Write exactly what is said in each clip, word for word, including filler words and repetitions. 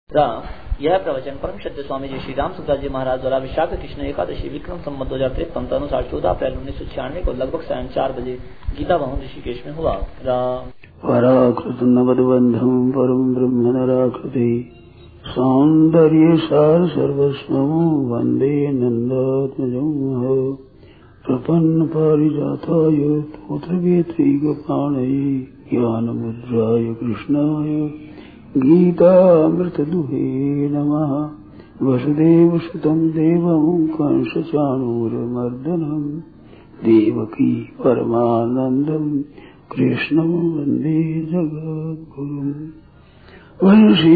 यह प्रवचन परम सत्य स्वामी जी श्री राम सुखदास जी महाराज द्वारा विशाख कृष्ण एकादशी विक्रम संवत दो हजार तिरपन अनुसार चौदह अप्रैल उन्नीस सौ छियानवे को लगभग सायं चार बजे गीता भवन ऋषिकेश में हुआ। पराकृत नवदबंधम परम ब्रह्म नराकृति सौंदर्य सार सर्वस्व वंदे नंदात्मजं प्रपन्न पारिजाताय तोत्र वेत्रिक प्राणये ज्ञान मुद्राय कृष्णाय गीतामृतदुहे नमः। वसुदेव सुतं देवं कंसचाणूरमर्दनं देवकी परमानन्दं कृष्णं वन्दे जगद्गुरुम्। वंशी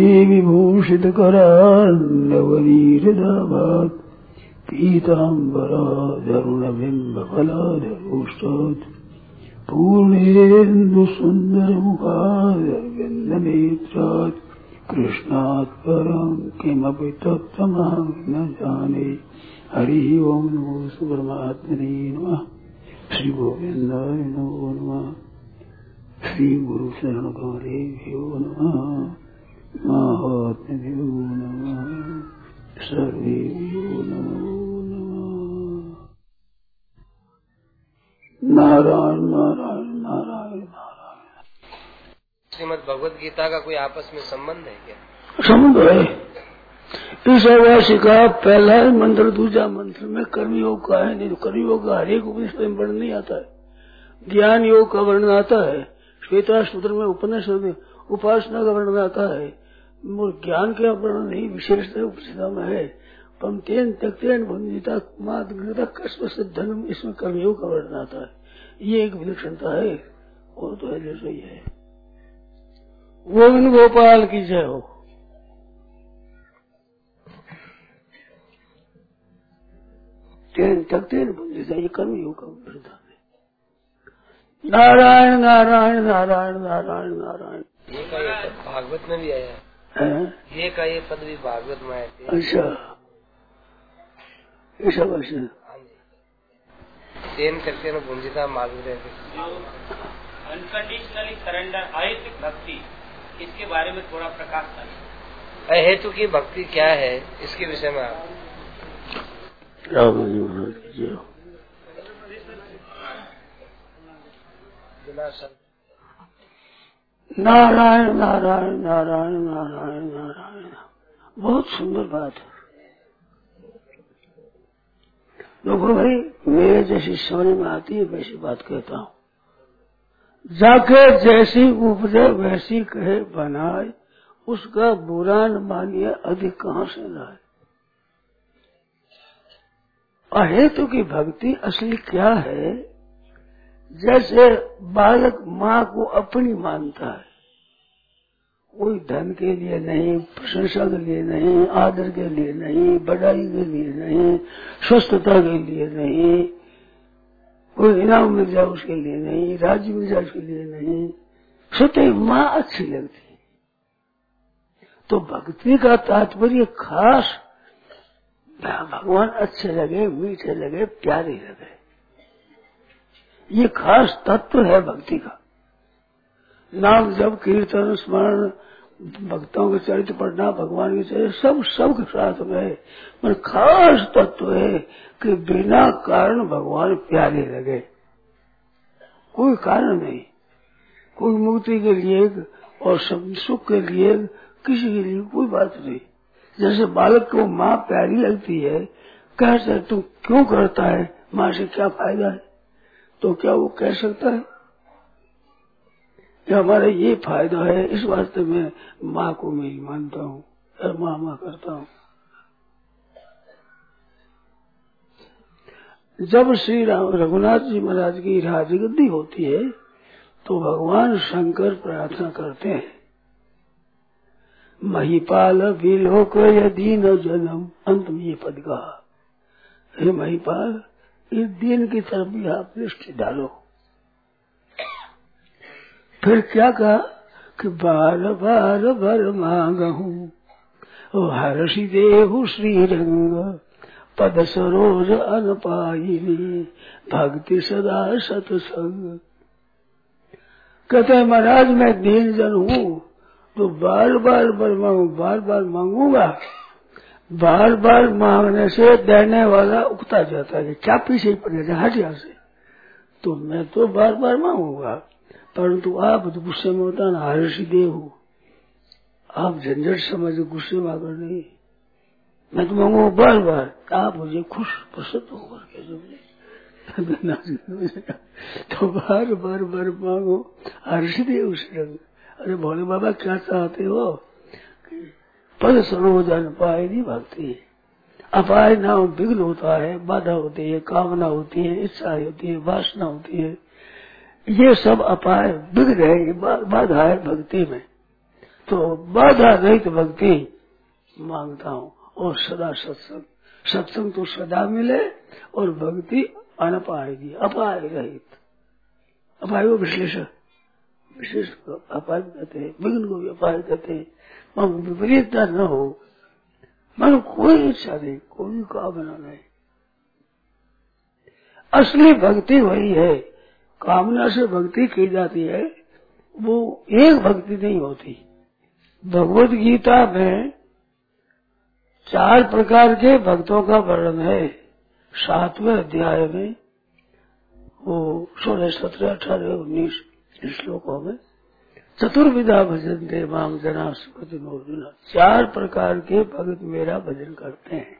विभूषितकरान्नवनीरदाभात् पीताम्बराधरुणबिम्बफलाधरोष्टात् पूर्णेन्दुसुन्दरमुखारविन्दनेत्रात् कृष्णात् परं किमपि तत्त्वमहं न जाने। हरि ओं नमो परमात्मने नमः। श्री गोविन्दाय नमो नमः। श्री गुरु शरण गौरेभ्यो नमः। महात्म्यो नमः। सर्वेभ्यो नमो नारायण नारायण नारायण नारायण। श्रीमद् भगवद गीता का कोई आपस में संबंध है क्या? संबंध है। ईशावासी का पहला मंत्र दूसरा मंत्र में कर्मयोग का है, नहीं तो कर्मयोग का हरेक उपनिषद में वर्णन नहीं आता है। ज्ञान योग का वर्णन आता है, श्वेता सूत्र में उपनिषद में उपासना का वर्णन आता है। ज्ञान का वर्णन नहीं विशेषता उपनिषद में है। पंक्तेन त्यक्तेन भंजिता मातृता कस्म धर्म, इसमें कर्मयोग का वर्णन आता है। ये एक विलक्षणता है और तो है जैसे ही है। गोविंद गोपाल की जय हो। तेन त्यक्तेन भंजिता, ये कर्मयोग का वर्णन है। नारायण नारायण नारायण नारायण नारायण। ये का ये पद भागवत में भी आया है। ये का ये पद भी भागवत में आया। अच्छा, ऐसा वैसे तेन करके न भुंजिता मालूम रहते। अनकंडीशनली सरेंडर अहेतु भक्ति, इसके बारे में थोड़ा प्रकाश करें। अहेतु की भक्ति क्या है, इसके विषय में आप नारायण नारायण नारायण नारायण नारायण। बहुत सुंदर बात है। देखो भाई, मेरे जैसी समझ में आती है वैसी बात कहता हूँ। जाके जैसी उपजे वैसी कहे बनाए, उसका बुरा न मानिए अधिक कहाँ से लाए। अहेतु की भक्ति असली क्या है? जैसे बालक माँ को अपनी मानता है, कोई धन के लिए नहीं, प्रशंसा के लिए नहीं, आदर के लिए नहीं, बढ़ाई के लिए नहीं, स्वस्थता के लिए नहीं, कोई इनाम मिल जाए उसके लिए नहीं, राज्य मिल जाए उसके लिए नहीं, स्वतः माँ अच्छी लगती है। तो भक्ति का तात्पर्य खास भगवान अच्छे लगे, मीठे लगे, प्यारे लगे, ये खास तत्व है भक्ति का। नाम जब कीर्तन स्मरण भक्तों के चरित्र पढ़ना, भगवान के चरित्र सब सब के साथ में, पर खास तत्व है कि बिना कारण भगवान प्यारे लगे। कोई कारण नहीं, कोई मुक्ति के लिए और सुख के लिए, किसी के लिए कोई बात नहीं। जैसे बालक को माँ प्यारी लगती है, कहते तू क्यों करता है, माँ से क्या फायदा है, तो क्या वो कह सकता है कि हमारा ये फायदा है, इस वास्ते मैं माँ को मेरी मानता हूँ और माँ माँ करता हूँ। जब श्री राम रघुनाथ जी महाराज की राजगद्दी होती है तो भगवान शंकर प्रार्थना करते हैं, महिपाल विलोक दीन जन्म। अंत में ये पद कहा, हे महिपाल, इस दीन की तरफ भी आप दृष्टि डालो। फिर क्या कहा कि बार बार वर मांगहू हर्षि देहु श्री रंग, पद सरोज अनपायिनी भक्ति सदा सतसंग। कहते हैं महाराज मैं दीन जन हूँ तो बार बार बार मांगू, बार बार मांगूंगा, बार बार मांगने से देने वाला उगता जाता है, चापी से ही पड़ेगा हटिया से। तो मैं तो बार बार मांगूंगा, परंतु आप तो गुस्से में होता ना, हर्षी देव हो आप, झंझट समझ गुस्से में आकर नहीं। मैं तो मांगू बार बार, आप मुझे खुश प्रसन्न होकर के तो बार बार बार मांगो हर्षी देव से। अरे भोले बाबा क्या चाहते हो? पद सर्वोजन पाए नहीं भक्ति, अपाय ना विघ्न होता है, बाधा होती है, कामना होती है, इच्छा होती है, वासना होती है, ये सब अपाय विघ्न है, बाधा है भक्ति में। तो बाधा रहित भक्ति मांगता हूँ, और सदा सत्संग, सत्संग तो सदा मिले, और भक्ति अनपाएगी, अपाय रहित। अपाय को विश्लेषण विशेष अपाय कहते हैं, विघ्न को भी अपाय कहते हैं। मन विपरीतता न हो, मन कोई इच्छा नहीं, कोई कामना नहीं। असली भक्ति वही है, कामना से भक्ति की जाती है, वो एक भक्ति नहीं होती। भगवत गीता में चार प्रकार के भक्तों का वर्णन है, सातवें अध्याय में, वो सोलह सत्रह अठारह उन्नीस श्लोकों में। चतुर्विधा भजन दे माम जना सुखति मोर्जुना, चार प्रकार के भक्त मेरा भजन करते हैं।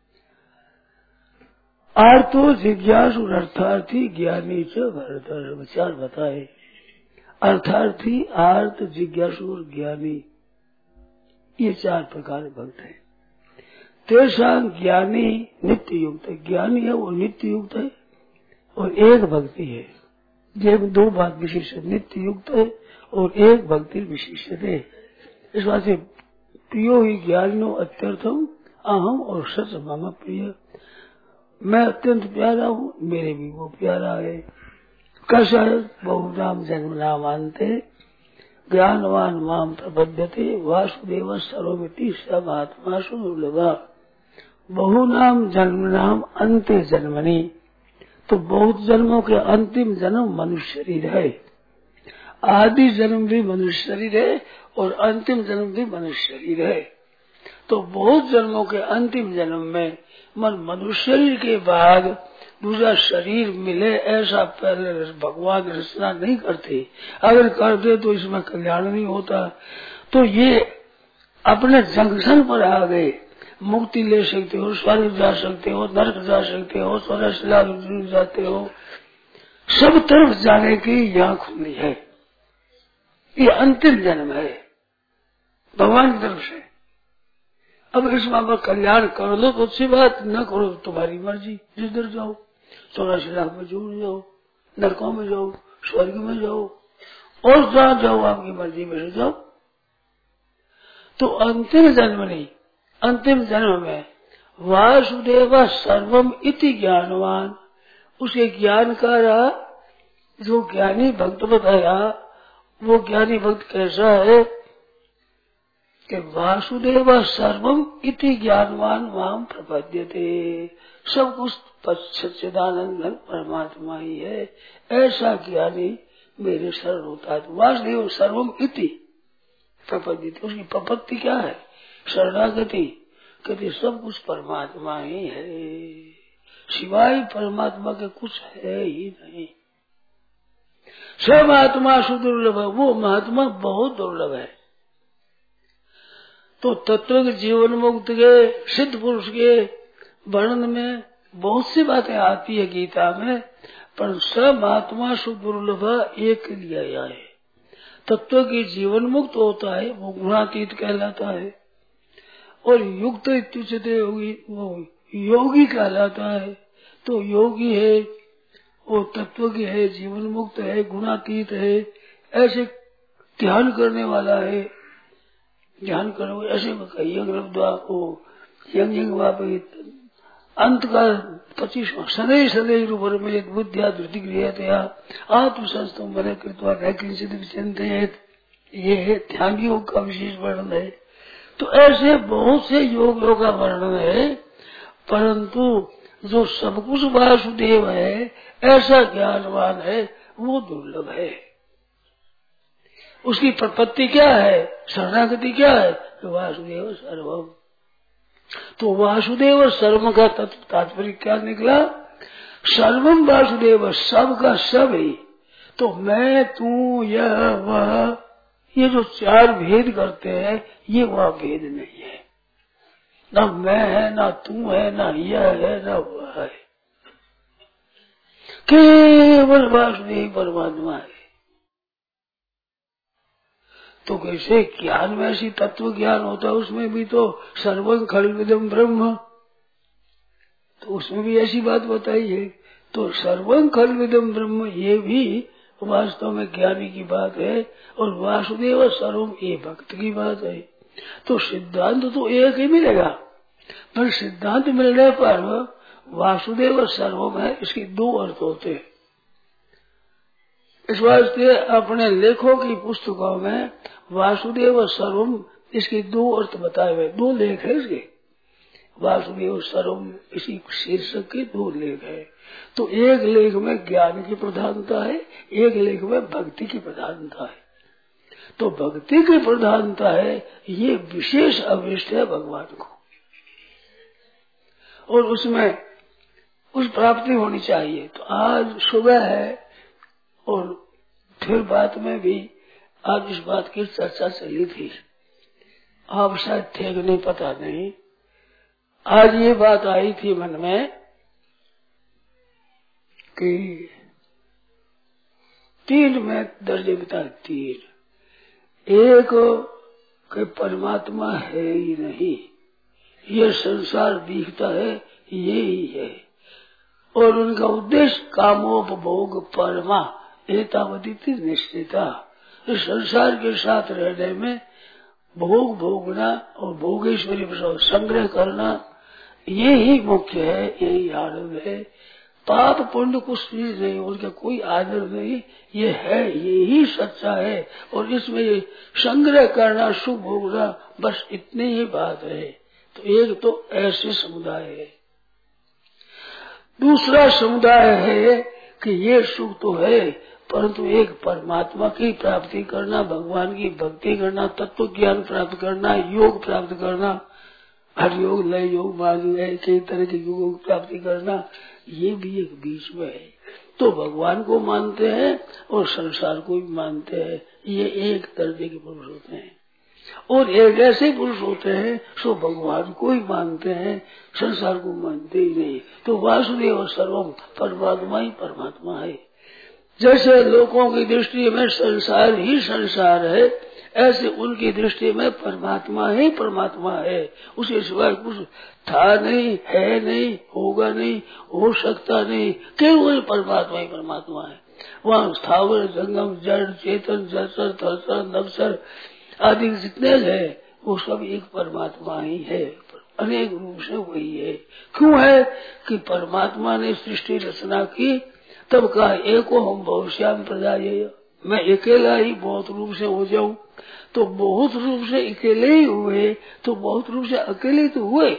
आर्तो जिज्ञासु अर्थार्थी ज्ञानी च भरतर, विचार बताए। अर्थार्थी, आर्त, जिज्ञासु और ज्ञानी, ये चार प्रकार के भक्त हैं। तेषा ज्ञानी नित्य युक्त, ज्ञानी है वो नित्य युक्त है, और एक भक्ति है। ये दो बात विशेष है, नित्य युक्त है और एक भक्ति विशेष है। इस बात से प्रियो ही ज्ञानो अत्यर्थम अहम, और सच मम प्रिय, मैं अत्यंत प्यारा हूँ, मेरे भी वो प्यारा है। कैसा है? बहुनाम जन्म नाम अंते ज्ञानवान माम प्रपद्यते वासुदेव सर्वमिति स महात्मा सुलभा। बहुनाम जन्म नाम अंते जन्मनि, तो बहुत जन्मों के अंतिम जन्म मनुष्य शरीर है। आदि जन्म भी मनुष्य शरीर है और अंतिम जन्म भी मनुष्य शरीर है। तो बहुत जन्मों के अंतिम जन्म में मन मनुष्य शरीर के बाद दूसरा शरीर मिले, ऐसा पहले भगवान रचना नहीं करते। अगर करते तो इसमें कल्याण नहीं होता। तो ये अपने जंक्शन पर आ गए, मुक्ति ले सकते हो, स्वर्ग जा सकते हो, नरक जा सकते हो, स्वर्गशिला जाते हो, सब तरफ जाने की यहाँ खुली है। ये अंतिम जन्म है भगवान की तरफ से। अब इस बाबा कल्याण कर लो तो अच्छी बात, न करो तुम्हारी मर्जी, जिधर जाओ, चौरासी लाख में जुड़ जाओ, नरकों में जाओ, स्वर्ग में जाओ, और जहाँ जाओ आपकी मर्जी में से जाओ। तो अंतिम जन्म नहीं, अंतिम जन्म में वासुदेव सर्वम इति ज्ञानवान, उसे ज्ञान का रहा जो ज्ञानी भक्त बताया। वो ज्ञानी भक्त कैसा है कि वासुदेव सर्वम इति ज्ञानवान माम प्रपद्यते, सब कुछ सच्चिदानंद परमात्मा ही है, ऐसा ज्ञानी मेरे शरण होता है। वासुदेव सर्वम इति प्रपद्यते, उसकी प्रपत्ति क्या है? शरणागति। कहते सब कुछ परमात्मा ही है, सिवाय परमात्मा के कुछ है ही नहीं। स महात्मा सुदुर्लभ, वो महात्मा बहुत दुर्लभ है। तो तत्व के जीवन मुक्त के सिद्ध पुरुष के वर्णन में बहुत सी बातें आती है गीता में, पर स महात्मा सुदुर्लभ एक लिया आया है। तत्व की जीवन मुक्त होता है वो गुणातीत कहलाता है, और युक्त इत्युच्यते योगी वो योगी कहलाता है। तो योगी है वो तत्व की है, जीवन मुक्त है, गुणातीत है, ऐसे ध्यान करने वाला है। ध्यान करो ऐसे यंग अंत का पच्चीसवां सदैव सदैव रूप में बुद्धिया धृति गृहतया आत्मसंस्तम बने कृत्वा किंचित विचिंतयेत्, ये है ध्यान योग का विशेष वर्णन है। तो ऐसे बहुत से योग योग का वर्णन है, परंतु जो सब कुछ वासुदेव है ऐसा ज्ञानवान है वो दुर्लभ है। उसकी प्रपत्ति क्या है, शरणागति क्या है, तो वासुदेव सर्वम। तो वासुदेव सर्वम का तत्व तात्पर्य क्या निकला, सर्वम वासुदेव, सब का सब ही। तो मैं, तू, यह, वह, ये जो चार भेद करते हैं, ये वह भेद नहीं है। ना मैं है, ना तू है, ना यह है, ना वह है, केवल वासुदेव परमात्मा है। तो कैसे ज्ञान में ऐसी तत्व ज्ञान होता है, उसमें भी तो सर्वं खल्विदं ब्रह्म, तो उसमें भी ऐसी बात बताई है। तो सर्वं खल्विदं ब्रह्म ये भी वास्तव में ज्ञानी की बात है, और वासुदेव सर्वम ये भक्त की बात है। तो सिद्धांत तो एक ही मिलेगा, पर सिद्धांत मिलने पर वासुदेव सर्वम है, इसके दो अर्थ होते हैं। इस वास्ते अपने लेखों की पुस्तकों में वासुदेव सर्वम इसके दो अर्थ बताए हुए, दो लेख है इसके, वासुदेव सर्वम इसी शीर्षक के दो लेख है। तो एक लेख में ज्ञान की प्रधानता है, एक लेख में भक्ति की प्रधानता है। तो भक्ति की प्रधानता है, ये विशेष अभिष्ट है भगवान को, और उसमें उस प्राप्ति होनी चाहिए। तो आज सुबह है, और फिर बात में भी आज इस बात की चर्चा चली थी, आप शायद थे कि नहीं पता नहीं। आज ये बात आई थी मन में कि तीन में दर्जे बता, तीन, एक कि परमात्मा है ही नहीं, ये संसार दिखता है ये ही है, और उनका उद्देश्य कामोपभोग परमा एतावती निश्चिता, इस संसार के साथ रहने में भोग भोगना और भोगेश्वरी संग्रह करना, ये ही मुख्य है, यही आनंद है। पाप पुण्य कुछ चीज नहीं, उनका कोई आदर नहीं, ये है, ये ही सच्चा है, और इसमें ये संग्रह करना, सुख भोगना, बस इतनी ही बात है। तो एक तो ऐसे समुदाय है। दूसरा समुदाय है कि ये सुख तो है, परंतु एक परमात्मा की प्राप्ति करना, भगवान की भक्ति करना, तत्व ज्ञान प्राप्त करना, योग प्राप्त करना, हर योग, लय योग, मान योग, कई तरह के योगों की प्राप्ति करना, ये भी एक बीच में है। तो भगवान को मानते हैं और संसार को भी मानते हैं, ये एक दर्जे के पुरुष होते हैं। और एक ऐसे पुरुष होते हैं जो भगवान को ही मानते हैं, संसार को मानते ही नहीं। तो वासुदेव सर्वम, परमात्मा ही परमात्मा है। जैसे लोगों की दृष्टि में संसार ही संसार है, ऐसे उनकी दृष्टि में परमात्मा ही परमात्मा है। उसे सिवाय कुछ था नहीं, है नहीं, होगा नहीं, हो सकता नहीं, केवल परमात्मा ही परमात्मा है। वहाँ स्थावर जंगम जड़ चेतन जलचर थलचर नवचर आदि जितने हैं वो सब एक परमात्मा ही है, अनेक रूप से वही है। क्यों है कि परमात्मा ने सृष्टि रचना की, तब कहा एको हम भविष्याम प्रजाएय, मैं अकेला ही बहुत रूप से हो जाऊं। तो बहुत रूप से अकेले ही हुए, तो बहुत रूप से अकेले तो हुए।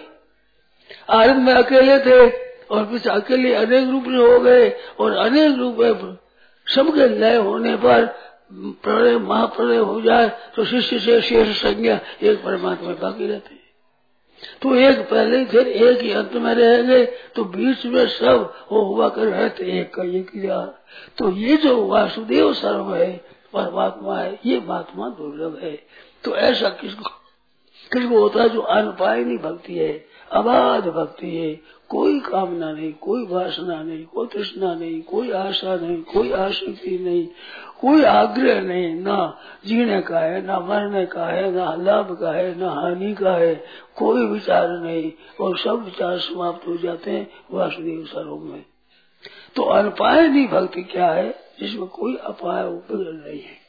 आरंभ में अकेले थे और फिर अकेले अनेक रूप से हो गए, और अनेक रूप में सबके लय होने पर प्रलय महाप्रलय हो जाए तो शिष्य से शेष संज्ञा एक परमात्मा बाकी रहते हैं। तो एक पहले फिर एक ही अंत में रहेंगे, तो बीच में सब वो हुआ कर रहते एक का एक ही रहा। तो ये जो वासुदेव सर्व है, परमात्मा है, ये महात्मा दुर्लभ है। तो ऐसा किसको किसको होता है जो अनपायनी भक्ति है, अबाध भक्ति है, कोई कामना नहीं, कोई वासना नहीं, कोई तृष्णा नहीं, कोई आशा नहीं, कोई आसक्ति नहीं, कोई आग्रह नहीं, ना जीने का है, ना मरने का है, ना लाभ का है, ना हानि का है, कोई विचार नहीं, और सब विचार समाप्त हो जाते हैं वासुदेव सर्वम में। तो अनपायनी भक्ति क्या है, जिसमें कोई अपाय उपग्रह नहीं है।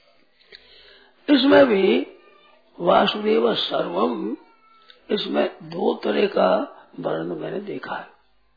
इसमें भी वासुदेव सर्वम, इसमें दो तरह का वर्ण मैंने देखा है।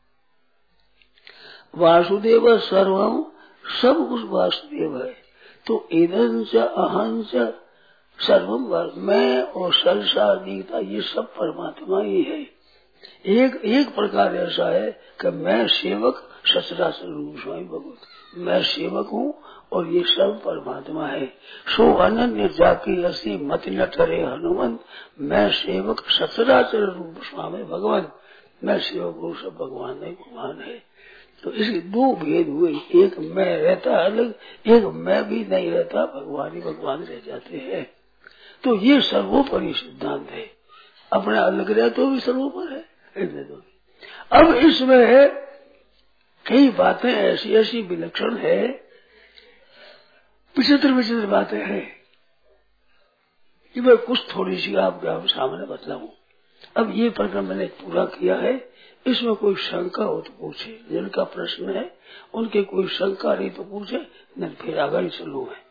वासुदेव सर्वम, सब कुछ वासुदेव है। तो इदंच अहंच सर्वम, मैं और संसार दिखता ये सब परमात्मा ही है। एक एक प्रकार ऐसा है कि मैं सेवक सचराचर रूप स्वामी भगवत, मैं सेवक हूँ और ये सब परमात्मा है। सो अनन्य जाकी असी मत न टरे हनुमंत, मैं सेवक सचराचर रूप स्वामी भगवान। मैं सेवक रूप सब भगवान नहीं, भगवान है। तो इसके दो भेद हुए, एक मैं रहता अलग, एक मैं भी नहीं रहता, भगवान ही भगवान रह जाते हैं। तो ये सर्वोपरि सिद्धांत है। अपना अलग रहे तो भी सर्वोपर है। तो अब इसमें कई बातें ऐसी ऐसी विलक्षण है, विचित्र विचित्र बातें हैं कि मैं कुछ थोड़ी सी आपके सामने बतलाऊं। अब ये प्रकरण मैंने पूरा किया है, इसमें कोई शंका हो तो पूछे, जिनका प्रश्न है उनके कोई शंका नहीं तो पूछे, नहीं फिर आगे चलू है।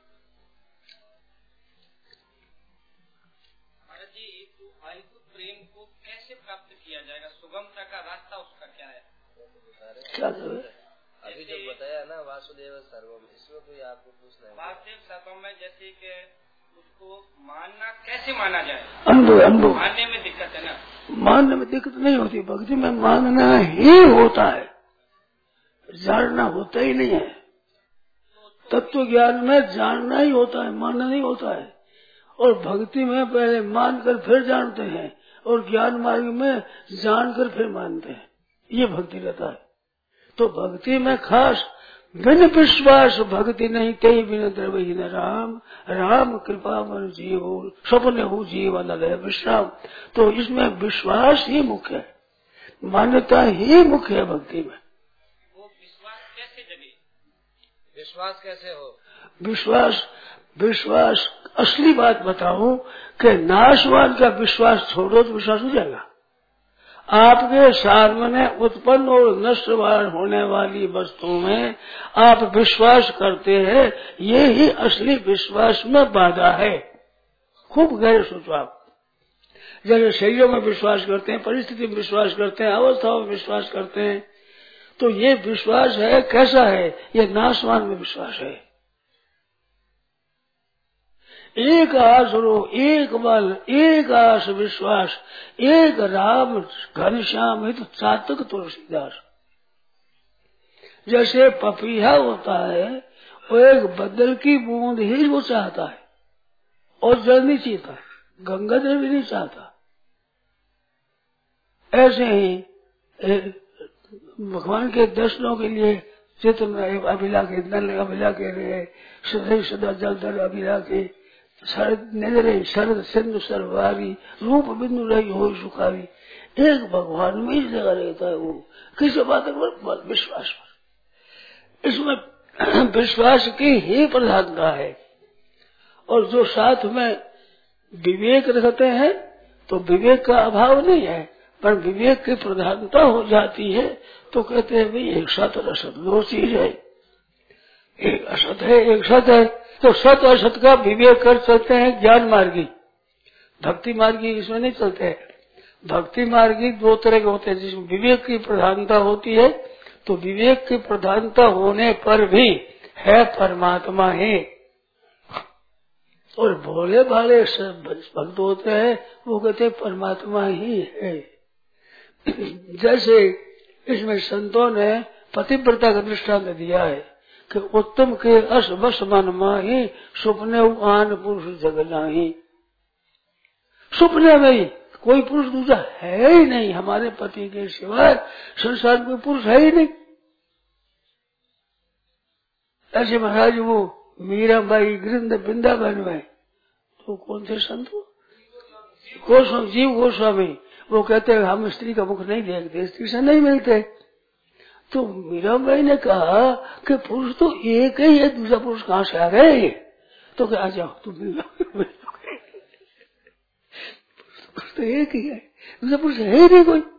प्रेम को कैसे प्राप्त किया जाएगा, सुगमता का रास्ता उसका क्या है? क्या करें? अभी जो बताया ना वासुदेव सर्वम, इसमें कोई आपको पूछना है? वासुदेव सर्वम में जैसे कि उसको मानना कैसे माना जाए? अनुभव अनुभव मानने में दिक्कत है ना? मानने में दिक्कत नहीं होती, भक्ति में मानना ही होता है, जानना होता ही नहीं है। तत्व ज्ञान में जानना ही होता है, मानना नहीं होता है। और भक्ति में पहले मानकर फिर जानते हैं, और ज्ञान मार्ग में जानकर फिर मानते हैं, ये भक्ति रहता है। तो भक्ति में खास बिन विश्वास भक्ति नहीं, तेई बिन द्रवही न राम, राम कृपा मन जीव स्वप्न हो जीवन लय विश्राम। तो इसमें विश्वास ही मुख्य है, मान्यता ही मुख्य है भक्ति में। वो विश्वास कैसे जगे? विश्वास कैसे हो? विश्वास विश्वास असली बात बताऊं कि नाशवान का विश्वास छोड़ो तो विश्वास हो जाएगा। आपके सामने उत्पन्न और नष्टवान होने वाली वस्तुओं में आप विश्वास करते हैं, ये ही असली विश्वास में बाधा है। खूब गहरे सोचो आप। जैसे शरीरों में विश्वास करते हैं, परिस्थिति में विश्वास करते हैं, अवस्थाओं में विश्वास करते हैं, तो ये विश्वास है कैसा है? ये नाशवान में विश्वास है। एक आस रो, एक बल, एक आस विश्वास, एक राम घनश्याम हित चातक तुलसीदास। जैसे पपीहा होता है, वो एक बदल की बूंद ही वो चाहता है और जल नहीं चाहता, गंगाधर भी नहीं चाहता। ऐसे ही भगवान के दर्शनों के लिए चित्र में अभिला के नल अभिला के रहे, सदैव सदा जल धर अभिला के शरद नजरे शरद सिंधु सरवारी, रूप बिंदु रही हो सुखारी। एक भगवान में ही जगह रहता है वो, किसी बात पर विश्वास पर। इसमें विश्वास की ही प्रधानता है। और जो साथ में विवेक रखते हैं तो विवेक का अभाव नहीं है, पर विवेक की प्रधानता हो जाती है तो कहते हैं भाई एक सत और असत दो चीज है, एक असत है एक सत है। तो सत और असत का विवेक कर सकते हैं ज्ञान मार्गी, भक्ति मार्गी इसमें नहीं चलते हैं। भक्ति मार्गी दो तरह के होते हैं, जिसमें विवेक की प्रधानता होती है, तो विवेक की प्रधानता होने पर भी है परमात्मा ही। और भोले भाले भक्त होते हैं, वो कहते हैं परमात्मा ही है। जैसे इसमें संतों ने पतिव्रता का दृष्टांत दिया है कि उत्तम के अस बस मन माही, सुपने आन पुरुष जग नाही। सुपने में कोई पुरुष दूसरा है ही नहीं, हमारे पति के सिवाय संसार में पुरुष है ही नहीं। ऐसे महाराज वो मीराबाई गृंद वृंदावन में तो कौन थे संत? गोस्वामी जीव गोस्वामी, वो कहते हैं हम स्त्री का मुख नहीं देखते, स्त्री से नहीं मिलते। तो मीराबाई ने कहा कि पुरुष तो एक ही है, दूसरा पुरुष कहाँ से आ गए? तो क्या आ जाओ तुम, पुरुष तो एक ही है, दूसरा पुरुष है ही नहीं, कोई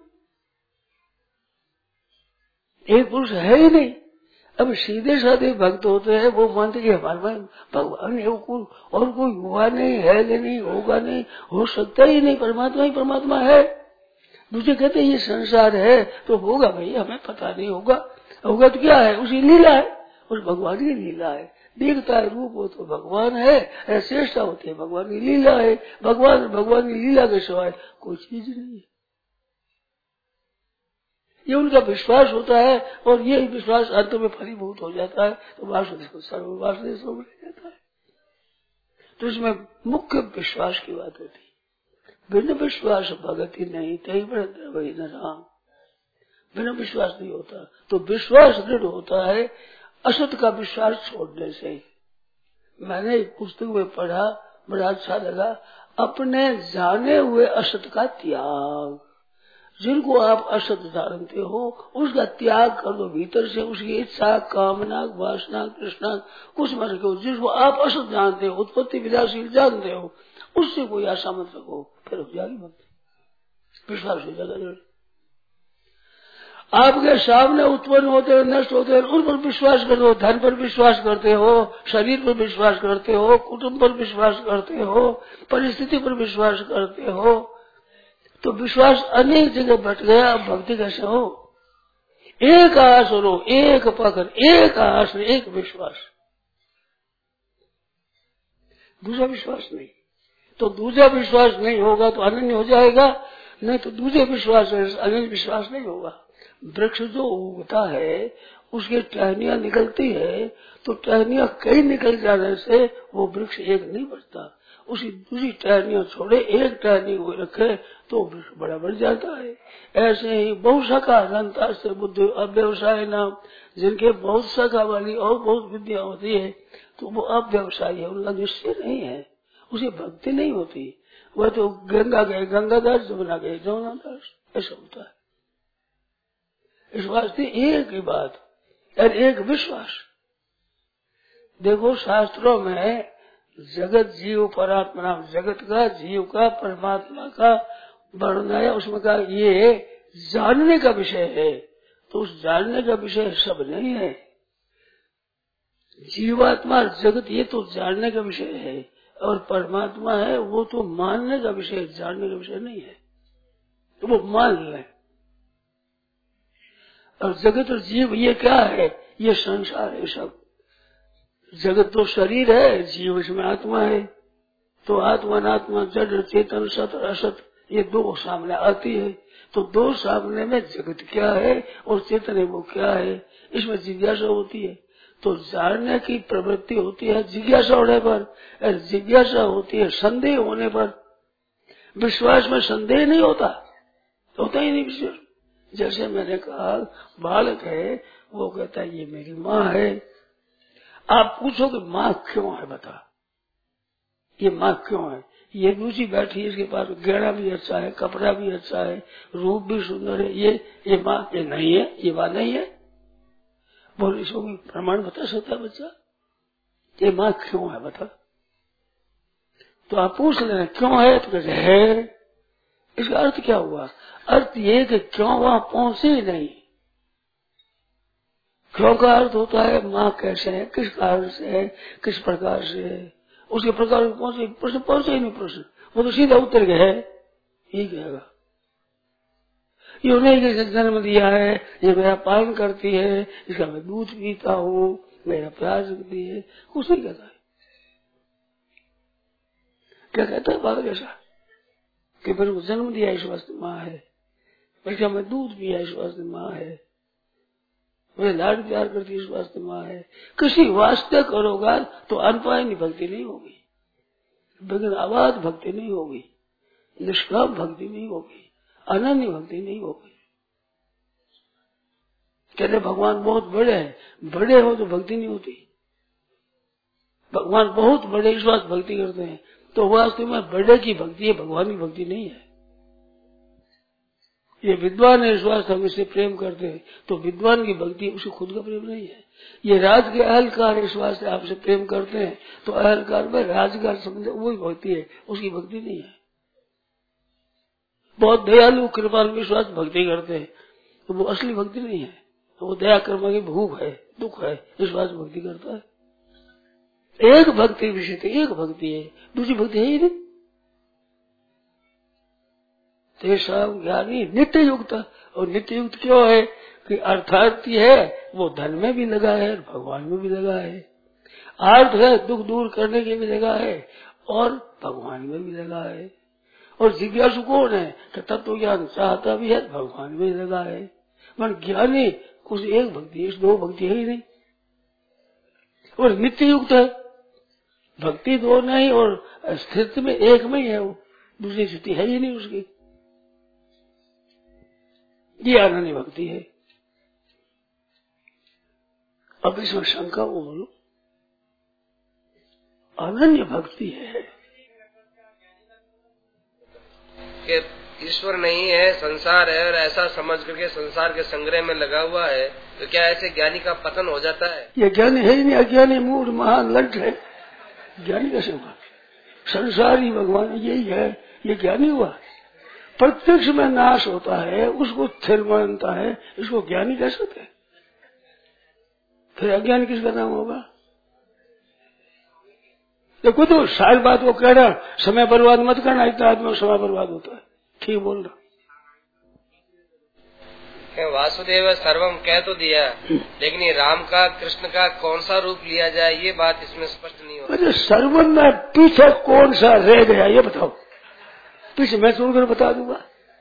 एक पुरुष है ही नहीं। अब सीधे साधे भक्त होते हैं, वो मानते कि हमारे में भगवान है, कोई और कोई हुआ नहीं, है नहीं, होगा नहीं, हो सकता ही नहीं, परमात्मा ही परमात्मा है। दूसरे कहते हैं ये संसार है तो होगा भाई, हमें पता नहीं होगा, होगा तो क्या है? उसी लीला है, उस भगवान की लीला है। देखता है रूप हो तो भगवान है, चेष्टा होती है भगवान की लीला है। भगवान भगवान की लीला के सिवाय कोई चीज नहीं है। ये उनका विश्वास होता है और यही विश्वास अंत में फलीभूत हो जाता है तो वासुदेव को सर्व वासुदेव सर्व ले जाता है। तो इसमें मुख्य विश्वास की बात होती है। बिना विश्वास भगति नहीं तही वही न राम। बिना विश्वास नहीं होता। तो विश्वास दृढ़ होता है असत का विश्वास छोड़ने से। मैंने एक पुस्तक में पढ़ा, बड़ा अच्छा लगा, अपने जाने हुए असत का त्याग। जिनको आप असत जानते हो उसका त्याग कर दो भीतर से। उसकी इच्छा, कामना, वासना, कृष्णा कुछ मत रखो। जिसको आप असत जानते हो, उत्पत्ति विनाशील जानते हो, उससे कोई आशा मत रखो, फिर हो जाएगी भक्ति, विश्वास हो जाएगा। आपके सामने उत्पन्न होते हैं, नष्ट होते हैं, उन पर विश्वास करो। धन पर विश्वास करते हो, शरीर पर विश्वास करते हो, कुटुंब पर विश्वास करते हो, परिस्थिति पर विश्वास करते हो, तो विश्वास अनेक जगह बट गया। अब भक्ति कैसे हो? एक आस लो, एक पकड़, एक आस, एक विश्वास, दूसरा विश्वास नहीं। तो दूसरा विश्वास नहीं होगा तो अनन्य हो जाएगा, नहीं तो दूसरे विश्वास अनन्य विश्वास नहीं होगा। वृक्ष जो उगता है उसकी टहनियां निकलती है, तो टहनियां कई निकल जाने से वो वृक्ष एक नहीं बचता। उसी दूसरी टहनियां छोड़े, एक टहनी को रखे तो वृक्ष बड़ा बढ़ जाता है। ऐसे ही बहुत शाखा अनंता से बुद्धि अव्यवसाय नाम, जिनके बहुत शाखा वाली और बहुत विद्या होती है तो वो अव्यवसायी है, उनका निश्चय नहीं है, उसे भक्ति नहीं होती। वह तो गंगा गए गंगादास, जमुना गए जमुनादास, ऐसा होता है। इस वास्ते एक ही बात और एक विश्वास। देखो शास्त्रों में जगत जीव परात्मा, जगत का, जीव का, परमात्मा का वर्णन है। उसमें कहा ये जानने का विषय है, तो उस जानने का विषय सब नहीं है। जीवात्मा जगत ये तो जानने का विषय है, और परमात्मा है वो तो मानने का विषय, जानने का विषय नहीं है, तो वो मान ले। और जगत और जीव ये क्या है? ये संसार है सब। जगत तो शरीर है, जीव इसमें आत्मा है। तो आत्मा अनात्मा, जड़ चेतन, सत और असत, ये दो सामने आती है। तो दो सामने में जगत क्या है और चेतन है वो क्या है, इसमें जिज्ञासा होती है। तो जानने की प्रवृत्ति होती है जिज्ञासा होने पर, और जिज्ञासा होती है संदेह होने पर। विश्वास में संदेह नहीं होता, होता ही नहीं विश्वास। जैसे मैंने कहा बालक है, वो कहता है ये मेरी माँ है। आप पूछो कि माँ क्यों है, बता ये माँ क्यों है? ये दूसरी बैठी है, इसके पास गहना भी अच्छा है, कपड़ा भी अच्छा है, रूप भी सुंदर है, ये ये माँ ये नहीं है, ये माँ नहीं है। बोल इसको प्रमाण बता सकता है बच्चा? ये माँ क्यों है बता? तो आप पूछ लेना क्यों है, तो कहते है। इसका अर्थ क्या हुआ? अर्थ ये कि क्यों वहां पहुंचे ही नहीं। क्यों का अर्थ होता है माँ कैसे है, किस कारण से है, किस प्रकार से है, उसके प्रकार पहुंचे। प्रश्न पहुंचे ही नहीं, प्रश्न वो तो सीधा उत्तर गया है, यही कहेगा। ये नहीं कि जन्म दिया है, ये मेरा पालन करती है, इसका मैं दूध पीता हूँ, मेरा प्यार रखती है, कुछ नहीं कहता है। क्या कहता है बालक ऐसा कि मेरे को जन्म दिया इस वास्ते माँ है, बल्कि मैं दूध पिया इस वास्ते माँ है, मुझे लाड प्यार करती इस वास्ते माँ है। किसी वास्ते करोगा तो अनपायनी भक्ति नहीं होगी, बगैर आवाज भक्ति नहीं होगी, निष्काम भक्ति नहीं होगी, अनन्य भक्ति नहीं होगी। कहते भगवान बहुत बड़े हैं, बड़े हो तो भक्ति नहीं होती। भगवान बहुत बड़े इस वास्ते भक्ति करते हैं, तो वास्तव में बड़े की भक्ति है, भगवान की भक्ति नहीं है। ये विद्वान है इस वास्ते हम इससे प्रेम करते हैं, तो विद्वान की भक्ति उसे खुद का प्रेम नहीं है। ये राज के अहलकार इस वास्ते आपसे प्रेम करते हैं, तो अहलकार में राजगार समझे वही भक्ति है, उसकी भक्ति नहीं है। बहुत दयालु कृपाल विश्वास भक्ति करते हैं, तो वो असली भक्ति नहीं है, तो वो दया कर्म की भूख है, दुख है, इस वास्ते भक्ति करता है। एक भक्ति विषय तो एक भक्ति है, दूसरी भक्ति है ही नहीं। तेषा ज्ञानी नित्य युक्त, और नित्य युक्त क्यों है कि अर्थार्थी है वो धन में भी लगा है, भगवान में भी लगा है। अर्थ है दुख दूर करने के भी लगा है और भगवान में भी लगा है। और जिज्ञासु कौन है कि तत्व ज्ञान चाहता भी है, भगवान में भी लगा है। पर ज्ञानी कुछ एक भक्ति, इस दो भक्ति है ही नहीं, और नित्य युक्त है। भक्ति दो नहीं और स्थिति में एक में ही है, वो दूसरी स्थिति है ही नहीं उसकी। ये अनन्य भक्ति है। अब इसमें शंका वो बोलो, अनन्य भक्ति है कि ईश्वर नहीं है, संसार है, और ऐसा समझ करके संसार के संग्रह में लगा हुआ है, तो क्या ऐसे ज्ञानी का पतन हो जाता है? ये ज्ञानी है ही नहीं, अज्ञानी मूढ़ महान लट है। ज्ञानी कैसे हुआ? संसार ही भगवान यही है, ये ज्ञानी हुआ। प्रत्यक्ष में नाश होता है, उसको स्थिर मानता है, इसको ज्ञानी कह सकते हैं। फिर अज्ञानी किसका नाम होगा? देखो तो सारी बात वो कह रहा, समय बर्बाद मत करना, इतना आदमी को समय बर्बाद होता है। ठीक बोल रहा। वासुदेव सर्वम कह तो दिया, लेकिन ये राम का कृष्ण का कौन सा रूप लिया जाए, ये बात इसमें स्पष्ट नहीं होती। अरे सर्वम में पीछे कौन सा रह गया ये बताओ, पीछे मैं सुनकर बता दूंगा।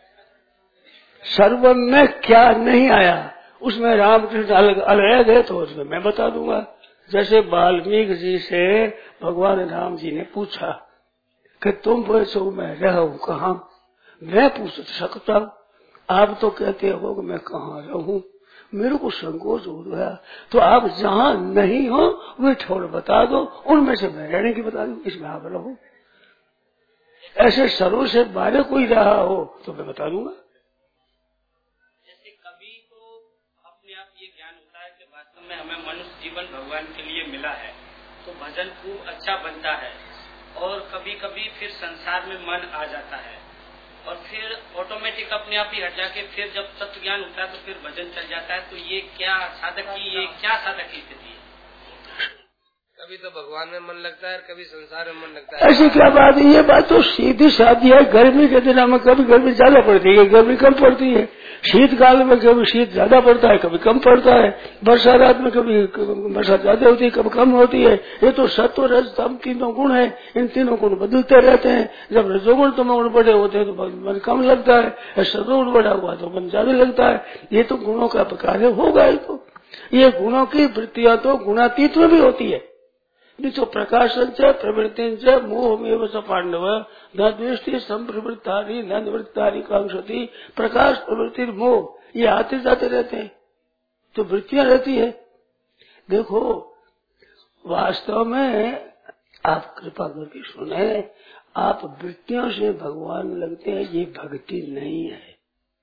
सर्वम में क्या नहीं आया, उसमें रामकृष्ण अलग अलग है, तो उसमें मैं बता दूंगा। जैसे वाल्मीकि जी से भगवान राम जी ने पूछा कि तुम पूछो मैं रहूं कहाँ, मैं पूछ सकता हूँ, आप तो कहते हो कि मैं कहाँ रहूं, मेरे को संकोच हो गया, तो आप जहाँ नहीं हो वे ठोर बता दो, उनमें से मैं रहने की बता दूं, इसमें आप रहो। ऐसे सर्व से बारे कोई रहा हो तो मैं बता दूंगा। जैसे कभी तो अपने आप ये ज्ञान होता है कि वास्तव में हमें मनुष्य जीवन भगवान के लिए मिला है, तो भजन खूब अच्छा बनता है, और कभी कभी फिर संसार में मन आ जाता है, और फिर ऑटोमेटिक अपने आप ही हट जाके फिर जब तत्व ज्ञान होता है तो फिर भजन चल जाता है। तो ये क्या साधक की ये क्या साधक की स्थिति है? कभी तो भगवान में मन लगता है, कभी संसार में मन लगता है। ऐसी क्या बात है? ये बात तो सीधी साधी है। गर्मी के दिन में कभी गर्मी ज्यादा पड़ती है, कभी कम पड़ती है। शीतकाल में कभी शीत ज्यादा पड़ता है, कभी कम पड़ता है। वर्षा रात में कभी वर्षा ज्यादा होती है, कभी कम होती है। ये तो सत्व रज तम तीनों गुण है, इन तीनों गुण बदलते रहते हैं। जब रजोगुण तमोगुण बड़े होते हैं तो मन कम लगता है, सतोगुण बड़ा हुआ तो मन ज्यादा लगता है। ये तो गुणों का प्रकार होगा ही। तो ये गुणों की वृत्तियां तो गुणातीत में भी होती है। तो प्रकाशन च प्रवृत्ति च मोहमेव स पांडव न द्वेष्टि संप्रवृत्तानि न निवृत्तानि कांक्षति। प्रकाश प्रवृत्ति मोह ये आते जाते रहते हैं, तो वृत्तियां रहती है। देखो वास्तव में आप कृपा करके सुने, आप वृत्तियों से भगवान लगते हैं, ये भक्ति नहीं है।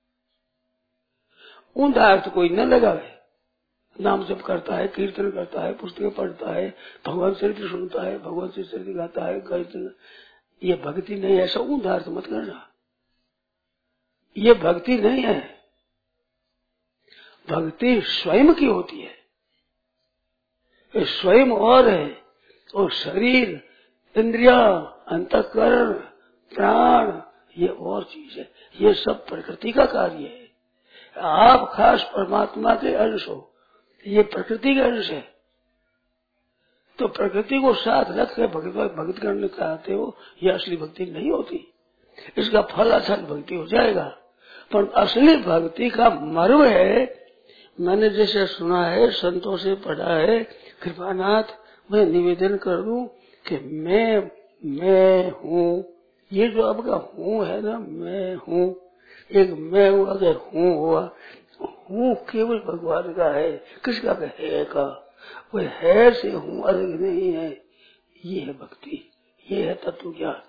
ऊंधा अर्थ कोई न लगावे। नाम जप करता है, कीर्तन करता है, पुस्तकें पढ़ता है, भगवान चरित्र सुनता है, भगवान से चरित्र गाता है, कीर्तन, ये भक्ति नहीं है। ऐसा ऊंधा अर्थ मत करना, ये भक्ति नहीं है। भक्ति स्वयं की होती है, ये स्वयं और है, और शरीर, इंद्रिया, अंतःकरण, प्राण ये और चीज है। ये सब प्रकृति का कार्य है। आप खास परमात्मा के अंश हो, ये प्रकृति का अंश है। तो प्रकृति को साथ रख कर भगवत भक्त करना चाहते हो, यह असली भक्ति नहीं होती। इसका फल असल भक्ति हो जाएगा, पर असली भक्ति का मर्म है। मैंने जैसे सुना है, संतों से पढ़ा है, कृपानाथ मैं निवेदन कर दूं कि मैं मैं हूँ। ये जो आपका हूँ है ना, मैं हूँ, एक मैं हूँ अगर हूँ हुआ, हूँ केवल भगवान का है, किसका है का, वो है से हूँ अलग नहीं है। ये है भक्ति, ये है तत्व ज्ञान।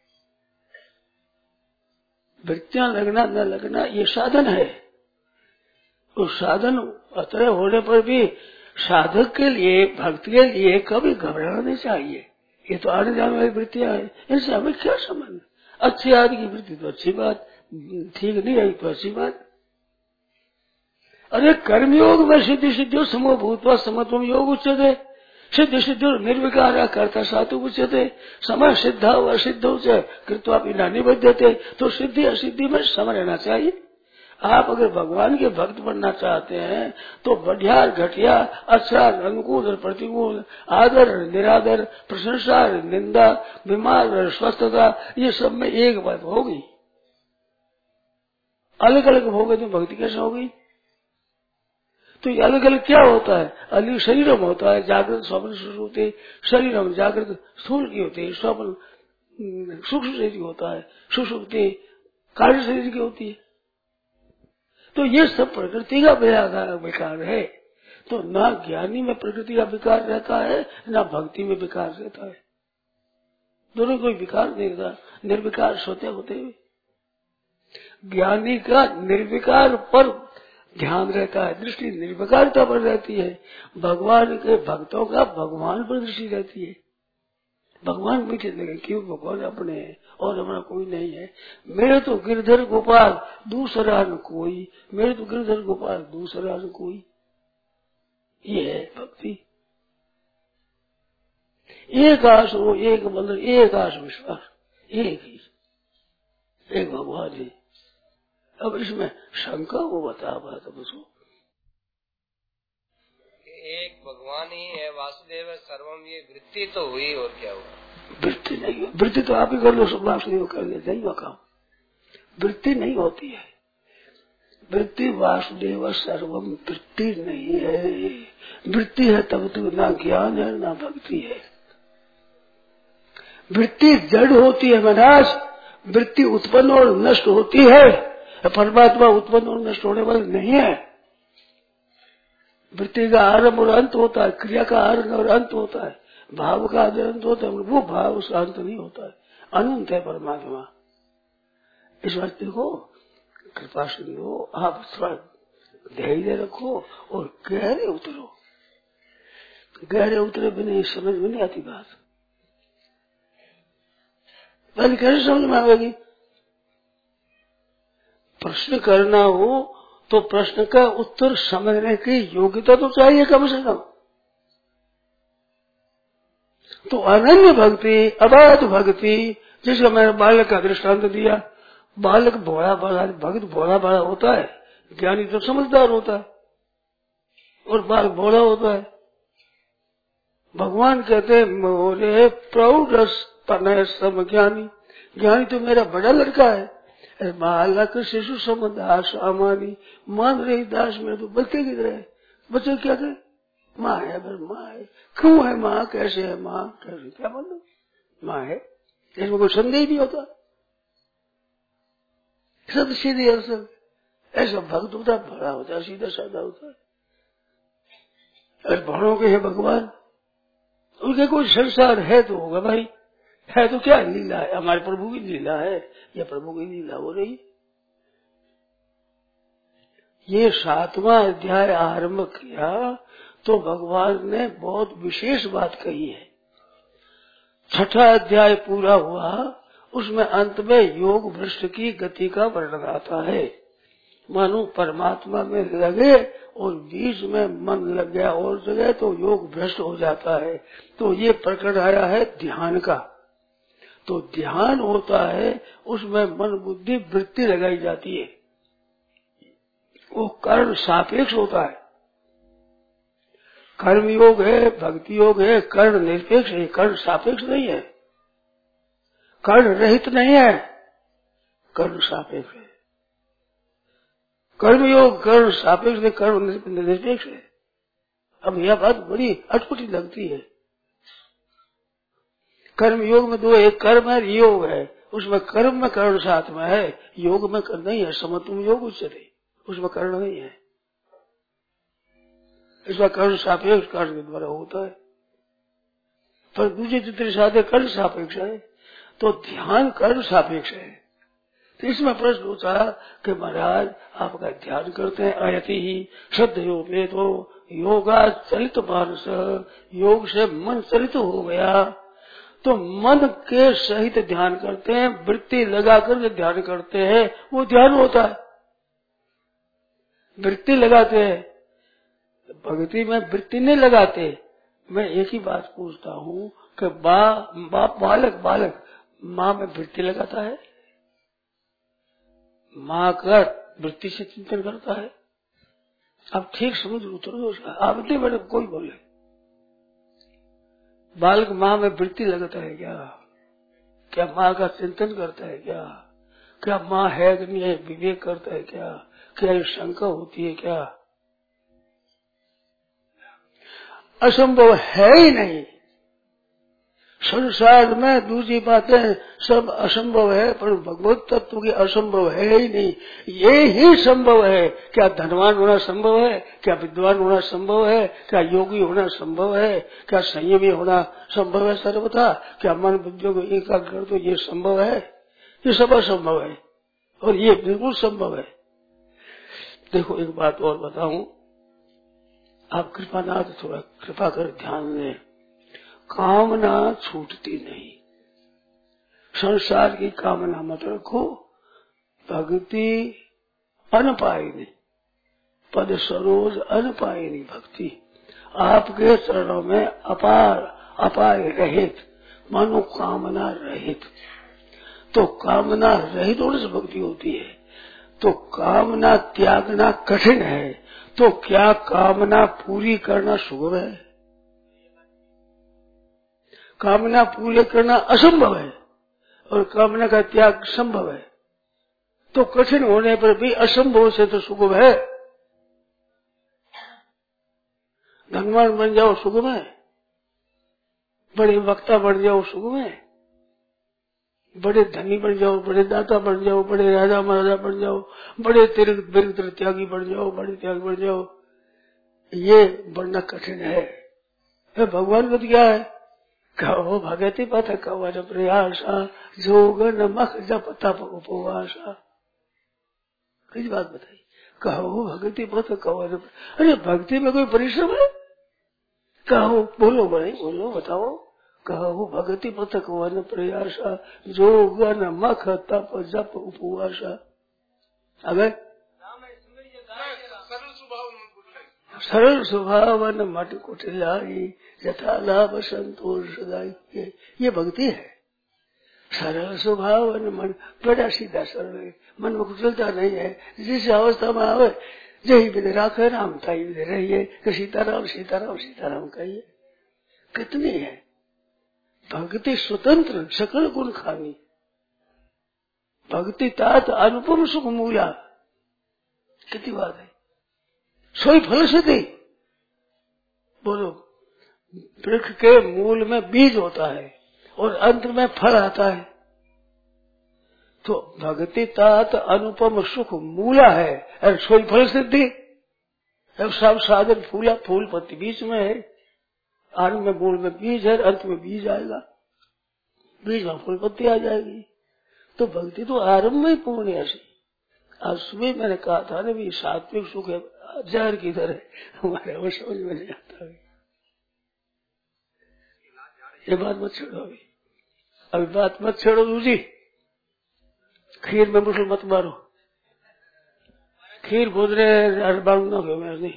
वृत्तियां लगना न लगना ये साधन है, और साधन अतः होने पर भी साधक के लिए, भक्त के लिए कभी घबराना नहीं चाहिए। ये तो आने जाने वाली वृत्तियां हैं, इनसे हमें क्या संबंध। अच्छी आदि की वृत्ति तो अच्छी बात, ठीक नहीं आई तो अच्छी बात। अरे कर्मयोग में सिद्धि सिद्धि समूह भूतवा समत्वम योग उच्यते। सिद्धि सिद्धि निर्विकार कर्ता सातु उच्यते। समय सिद्धा व सिद्धौ च कृत्वा बिना निबध्यते। तो सिद्धि असिद्धि में सम रहना चाहिए। आप अगर भगवान के भक्त बनना चाहते हैं तो बढ़िया घटिया, अच्छा अनुकूल और प्रतिकूल, आदर निरादर, प्रशंसा निंदा, बीमार और स्वस्थता, ये सब में एक बात होगी। अलग अलग होगे तो भक्ति कैसे होगी? तो ये अलग अलग क्या होता है? अलग शरीरम होता है, जागृत स्वप्न सुषुप्ति, शरीरम जागृत स्थूल की होती है, स्वप्न सूक्ष्म शरीर की होता है, सुषुप्ति कार्य शरीर की होती है। तो ये सब प्रकृति का विकार है। तो ना ज्ञानी में प्रकृति का विकार रहता है, ना भक्ति में विकार रहता है। दोनों कोई विकार नहीं रहता, निर्विकार सोते होते हुए। ज्ञानी का निर्विकार पर ध्यान रहता है, दृष्टि निर्विकारता पर रहती है। भगवान के भक्तों का भगवान पर दृष्टि रहती है। भगवान पीछे लगे, क्यों? भगवान अपने हैं और हमारा कोई नहीं है। मेरे तो गिरधर गोपाल दूसरा न कोई, मेरे तो गिरधर गोपाल दूसरा न कोई। ये है भक्ति। एक आश हो, एक बल, एक आश विश्वास, एक ही, एक भगवान जी। अब इसमें शंका वो बता बात उसको। एक भगवान ही है, वासुदेव सर्वम, ये वृत्ति तो हुई और क्या हुआ? वृत्ति नहीं, वृत्ति तो आप ही कर लो, सब वासुदेव कर ले, नहीं हुआ काम। वृत्ति नहीं होती है। वृत्ति वासुदेव सर्वम वृत्ति नहीं है। वृत्ति है तब तो ना ज्ञान है ना भक्ति है। वृत्ति जड़ होती है महाराज, वृत्ति उत्पन्न और नष्ट होती है। परमात्मा उत्पन्न और नष्ट होने वाला नहीं है। वृत्ति का आरंभ और अंत होता है, क्रिया का आरंभ और अंत होता है, भाव का अंत होता है। वो भाव उसका अंत नहीं होता है, अनंत है परमात्मा। इस बात देखो, कृपा सिंधु, आप थोड़ा धैर्य रखो और गहरे उतरो। गहरे उतरे बिना समझ में नहीं आती बात। पहले कैसे समझ में आएगी? प्रश्न करना हो तो प्रश्न का उत्तर समझने की योग्यता तो चाहिए कम से कम। तो अनन्य भक्ति, अबाध भक्ति, जिसका मैंने बालक का दृष्टांत दिया। बालक भोला बड़ा, भक्त भोला बड़ा होता है, ज्ञानी तो समझदार होता है, और बालक भोला होता है। भगवान कहते मोरे प्रौढ़ तनय सम ज्ञानी, ज्ञानी तो मेरा बड़ा लड़का है। बालक शिशु समदास अमानी, मान रही दास में तो बच्चे की तरह। बच्चे क्या कहे? माँ है, बस माँ है। क्यों है माँ, कैसे है माँ, कैसे, क्या बोलो, माँ है। इसमें कोई संदेह नहीं होता, सब सीधे अवसर। ऐसा भक्त होता है, बड़ा होता है, सीधा साधा होता है। और बड़ों के है भगवान, उनके कोई संसार है तो होगा भाई, है तो क्या लीला है, हमारे प्रभु की लीला है या प्रभु की लीला हो रही। ये सातवां अध्याय आरंभ किया तो भगवान ने बहुत विशेष बात कही है। छठा अध्याय पूरा हुआ, उसमें अंत में योग भ्रष्ट की गति का वर्णन आता है। मानो परमात्मा में लगे और बीच में मन लग गया और जगह तो योग भ्रष्ट हो जाता है। तो ये प्रकरण आया है ध्यान का। तो ध्यान होता है, उसमें मन बुद्धि वृत्ति लगाई जाती है, वो कर्ण सापेक्ष होता है। कर्म योग है, भक्ति योग है, कर्ण निरपेक्ष है, कर्ण सापेक्ष नहीं है, कर्ण रहित नहीं है, कर्ण सापेक्ष है। कर्म योग कर्ण सापेक्ष है, कर्ण निरपेक्ष है। अब यह बात बड़ी अटपटी लगती है। कर्म योग में दो, एक कर्म है, योग है। उसमें कर्म में कर्ण साथ में है, योग में कर्ण नहीं है। समत्वम योग उच्चते, उसमें कर्ण नहीं है। इसमें कर्ण सापेक्ष कर्ण के द्वारा होता है, पर दूसरे तीसरे साधे कर्ण सापेक्ष है। तो ध्यान कर्ण सापेक्ष है। तो इसमें प्रश्न होता है कि महाराज आपका ध्यान करते हैं, अयति ही श्रद्ध योग तो योगा चलित मानस, योग से मन चलित हो गया तो मन के सहित ध्यान करते हैं, वृत्ति लगाकर जो ध्यान करते हैं वो ध्यान होता है। वृत्ति लगाते हैं, भक्ति में वृत्ति नहीं लगाते। मैं एक ही बात पूछता हूँ कि बा, बा, बालक बालक माँ में वृत्ति लगाता है, माँ का वृत्ति से चिंतन करता है। अब ठीक समझ उतरो उसका, आप नहीं बड़े कोई बोले। बालक माँ में वृत्ति लगाता है क्या? क्या माँ का चिंतन करता है क्या? क्या माँ है कि नहीं है विवेक करता है क्या? क्या ये शंका होती है क्या? असंभव है ही नहीं। संसार में दूसरी बातें सब असंभव है, पर भगवत तत्व की असंभव है ही नहीं। ये ही संभव है। क्या धनवान होना संभव है? क्या विद्वान होना संभव है? क्या योगी होना संभव है? क्या संयमी होना संभव है? सर्वथा क्या मन बुद्धियों को एकाग्र कर दो, ये संभव है? ये सब असंभव है और ये बिल्कुल संभव है। देखो एक बात और बताऊं, आप कृपानाथ थोड़ा कृपा कर ध्यान दें। कामना छूटती नहीं। संसार की कामना मत रखो। भक्ति अनपायिनी, पद सरोज अनपायिनी भक्ति, आपके चरणों में अपार अपाय रहित, मनोकामना रहित। तो कामना रहित होने से भक्ति होती है। तो कामना त्यागना कठिन है, तो क्या कामना पूरी करना सुगम है? कामना पूरे करना असंभव है और कामना का त्याग संभव है। तो कठिन होने पर भी असंभव से तो सुगम है। धनवान बन जाओ सुगम है, बड़े वक्ता बन जाओ सुगम है, बड़े धनी बन जाओ, बड़े दाता बन जाओ, बड़े राजा महाराजा बन जाओ, बड़े तीर्थ तीर्थ त्यागी बन जाओ, बड़े त्यागी बन जाओ, ये बनना कठिन है। भगवान को क्या है? कहो भगति पथ कवर प्रयासा, जोग नमक जप तप उपवासा। किस बात बताई? कहो भगति पथ कवर। अरे भक्ति में कोई परिश्रम है? कहो, बोलो भाई बोलो, बताओ। कहो भगति पथ कवर प्रयासा, जोग नमक तप जप उपवासा। अगर सरल स्वभाव मट कुटिलाई, यथा लाभ संतोष सदाई। ये भक्ति है। सरल स्वभाव मन, बड़ा सीधा सरल है, मन में कुछ चलता नहीं है। जिस अवस्था में आवे जही विधि राखे राम ताई विधि रहिए, तो सीताराम सीताराम सीताराम कहिए। कितनी है भक्ति स्वतंत्र सकल गुण खानी। भक्ति तात अनुपम सुख मूला। कितनी बात है। सोई फल से दी। बोलो, वृक्ष के मूल में बीज होता है और अंत में फल आता है। तो भक्ति तात अनुपम सुख मूला है और सोई फल सिद्धि। अब सब साधन फूला फूल पत्ती बीच में है, आरंभ में मूल में बीज है, अंत में बीज आएगा, बीज में फूल पत्ती आ जाएगी। तो भक्ति तो आरंभ में ही पूर्ण है। आज सुबह मैंने कहा था ना भी सात्विक सुख है जहर की तरह, हमारे वो समझ में नहीं आता है। ये बात मत छेड़ो अभी, अभी बात मत छेड़ो दूसरी। खीर में मुसल मत मारो। खीर भोज रहे बांग ना नहीं,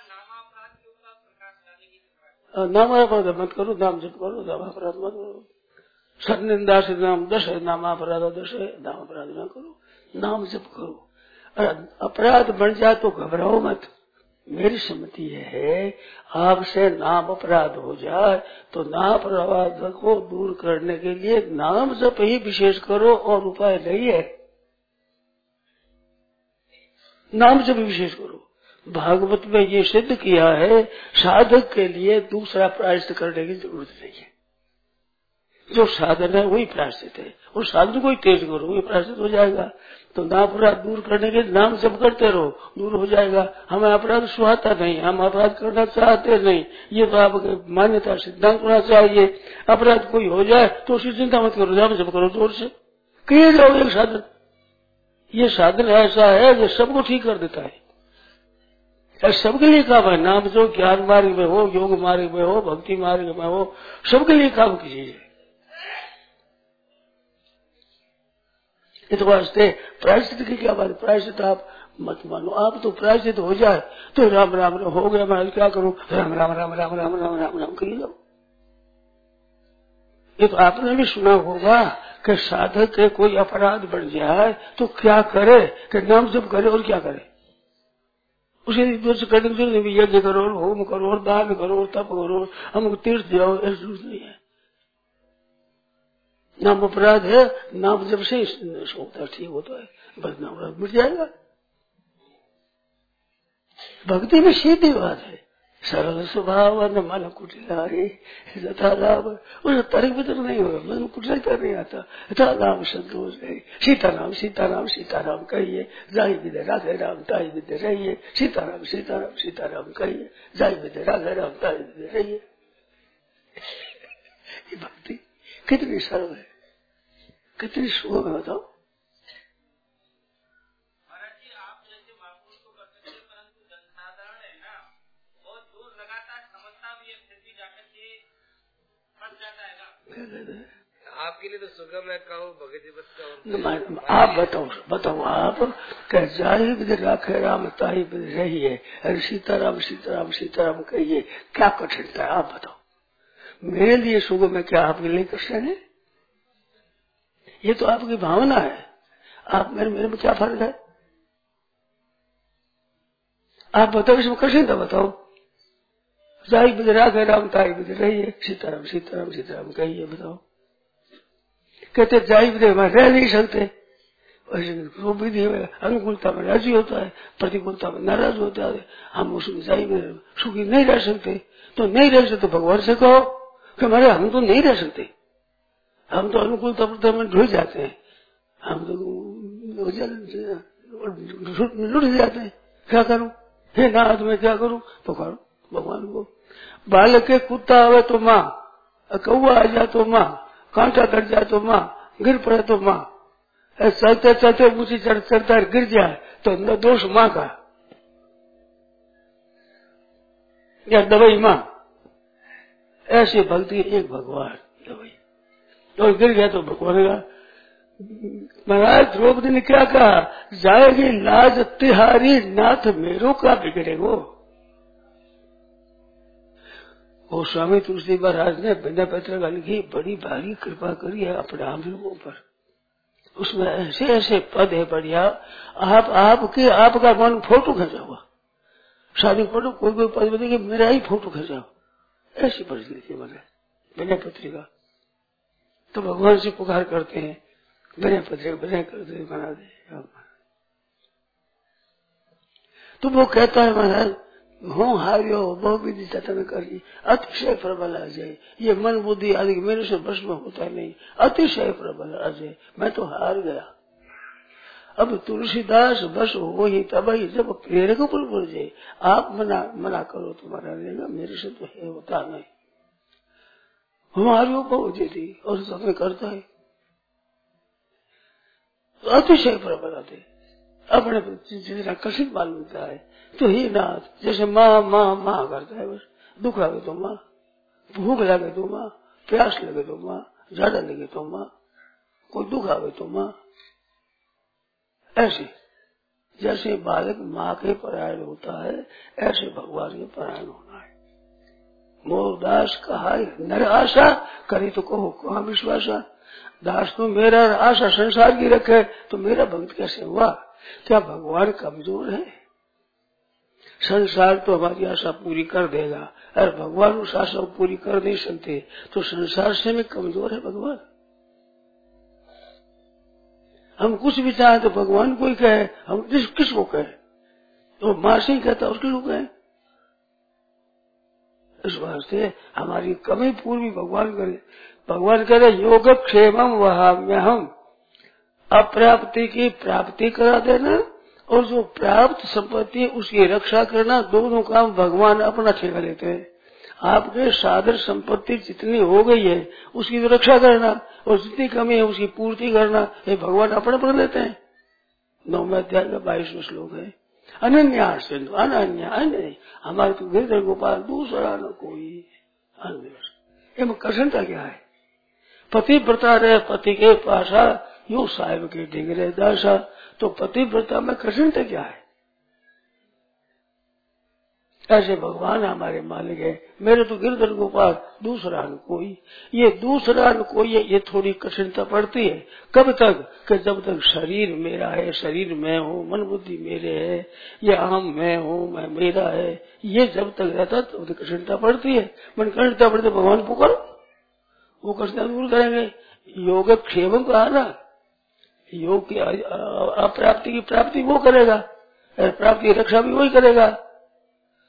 नाम अपराध मत करो, नाम जप करो, नाम अपराध मत करो। सन्निंदा से नाम दस है, नाम अपराध दस है, नाम अपराध ना करो, नाम जप करो। अपराध बन जाए तो घबराओ मत। मेरी सम्मति है आपसे नाम अपराध हो जाए तो नाम अपराध को दूर करने के लिए नाम जप ही विशेष करो और उपाय नहीं है। नाम जप विशेष करो। भागवत में ये सिद्ध किया है साधक के लिए दूसरा प्रायश्चित करने की जरूरत नहीं है। जो साधन है वही प्रायश्चित है, उस साधन को ही तेज करो, वही प्रायश्चित हो जाएगा। तो नाम अपराध दूर करने के नाम जप करते रहो, दूर हो जाएगा। हमें अपराध सुहाता नहीं, हम अपराध करना चाहते नहीं, ये तो आपकी मान्यता सिद्धांत होना चाहिए। अपराध कोई हो जाए तो उसकी चिंता मत करो, नाम जप करो जोर से, किए जाओ एक साधन। ये साधन ऐसा है जो सबको ठीक कर देता है, सबके लिए काम है। नाम जो ज्ञान मार्ग में हो, योग मार्ग में हो, भक्ति मार्ग में हो, सबके लिए काम की चीज है। इस वास्ते प्रायश्चित की क्या बात? प्रायश्चित आप मत मानो। आप तो प्रायश्चित हो जाए तो राम राम हो गया, मैं क्या करूं, राम राम राम राम राम राम राम राम करिए जाओ। ये तो आपने भी सुना होगा कि साधक के कोई अपराध बढ़ जाए तो क्या करे, कि नाम जप करे और क्या करे। उसे करने की जरूरत नहीं, यज्ञ करो, होम करो, दान करो, तप करो, हम तीर्थ जाओ, ऐसी जरूरत नहीं है। नाम अपराध है, नाम जब से होता ठीक होता है, बस नाम अपराध मिट जाएगा। भक्ति में सीधी बात है, सरल स्वभाव न मन कुटिलाए यथा लाभ। उसे तर्क भी तो नहीं होगा, मन कुटिल कर नहीं आता। यथा लाभ संतोष है। सीताराम सीताराम सीताराम कहिए, जाई विदे राधे राम ताई विदे रहिए। सीताराम सीताराम सीताराम कहिए, जाई विदे राधे राम ताई विदे रहिए। ये भक्ति कितनी सरल है, कितनी सुगम है बताओ। आपके लिए तो सुगम है, कहो भगत बस कहो। आप बताओ बताओ आप कह जाहि विधि राखे राम ताहि विधि रहिए। अरे सीताराम सीताराम सीताराम कहिए, क्या कठिनता है आप बताओ। मेरे लिए सुगम है, क्या आपके लिए कठिन है? ये तो आपकी भावना है। आप मेरे मेरे में क्या फर्क है? आप बताओ इसमें कठिनता बताओ। जाहि विधि राखे राम ताहि विधि रहिए। सीताराम सीताराम सीताराम कहिए, बताओ। कहते जाहि विधि में रह नहीं सकते, वो विधि अनुकूलता में राजी होता है, प्रतिकूलता में नाराज होता है। हम उसमें जाहि में सुखी नहीं रह सकते, तो नहीं रह सकते भगवान से कहो कि हमारे हम तो नहीं रह सकते, हम तो अनुकूलता प्रतिकूलता में ढुल जाते हैं, हम तो लुट जाते हैं। क्या करूं हे नाथ, मैं क्या करूं? तो करो भगवान को। बालक के कुत्ता आवे तो माँ, कौआ आ जाए तो माँ, कांटा कट जाए तो माँ, गिर पड़े तो माँ, चलते चलते ऊंची चढ़ चढ़ता गिर जाए तो दोष माँ का या दवाई माँ। ऐसी भक्ति एक भगवान दवाई, और गिर गया तो भगवान का। महाराज द्रौपदी ने क्या कहा? जाएगी लाज तिहारी नाथ मेरो का बिगड़े वो। वो स्वामी तुलसी महाराज ने बिना पत्र लिखी बड़ी भारी कृपा करी है अपने आम लोगों पर। उसमें ऐसे ऐसे पद है बढ़िया। आप आपके आपका मन फोटो खींचा हुआ, शादी फोटो कोई कोई पद बताइए मेरा ही फोटो खींचा, ऐसी परिस्थिति बने बिना पत्रिका। तो भगवान से पुकार करते हैं बिना पत्रिका बिना करते बना दे। तो वो कहता है महाराज हूँ हारियो बहु विधि जतन करी अतिशय प्रबल अजय। ये मन बुद्धि आदि मेरे से भस्म होता नहीं, अतिशय प्रबल अजय, मैं तो हार गया। अब तुलसीदास बस हो ही तब ही जब प्रेरक पर बोल जाए। आप मना मना करो तुम्हारा रहेगा, मेरे से तो है होता नहीं। हमारी बहु देती और सबने करता है तो अतिशय प्रबल अजय। अपने जितना कठिन मालूम होता है तो ही नाथ जैसे माँ माँ माँ करता है, बस दुख लगे तो माँ, भूख लगे तो माँ, प्यास लगे तो माँ, ज्यादा लगे तो माँ, कोई दुख आवे तो माँ। ऐसे जैसे बालक माँ के परायण होता है ऐसे भगवान के परायण होना है। मोरदास कहा नर आशा करी तो कहो कहाँ विश्वासा। दास तो मेरा आशा संसार की रखे तो मेरा भक्त कैसे हुआ? क्या भगवान कमजोर है? संसार तो हमारी आशा पूरी कर देगा, अगर भगवान उस आशा को पूरी कर नहीं सकते तो संसार से भी कमजोर है भगवान। हम कुछ भी चाहे तो भगवान को ही कहे, हम किस किसको कहे? तो माँ से ही कहता उसके लोग कहे। इस वास्ते हमारी कमी पूरी भगवान करे। भगवान करे योग क्षेमम वहाम्य हम, अप्राप्ति की प्राप्ति करा देना और जो प्राप्त संपत्ति उसकी रक्षा करना, दोनों काम भगवान अपना ठेका लेते हैं। आपके सादर संपत्ति जितनी हो गई है उसकी तो रक्षा करना और जितनी कमी है उसकी पूर्ति करना, ये भगवान अपने पर लेते हैं। नौवें अध्याय का बाईसवें श्लोक है। अनन्या सिंधु अनन्य अन्य, हमारे तो गिरधर गोपाल दूसरा न कोई अन्य। ये कठिनता क्या है? पति व्रता रहे पति के पासा, यो साहिब के डिगरे दासा। तो पति व्रता में कठिनता क्या है? ऐसे भगवान हमारे मालिक है। मेरे तो गिरधर गोपाल दूसरा न कोई, ये दूसरा न कोई है, ये थोड़ी कठिनता पड़ती है। कब तक? कि जब तक शरीर मेरा है, शरीर मैं हूँ, मन बुद्धि मेरे है, ये अहम मैं हूँ, मैं मेरा है, ये जब तक रहता तब तक कठिनता पड़ती है। मन कठिनता पड़ती भगवान पुकारो, वो कठिनता दूर करेंगे। योग क्षेम कहा ना, योग की अप्राप्ति की प्राप्ति वो करेगा, प्राप्ति की रक्षा भी वही करेगा।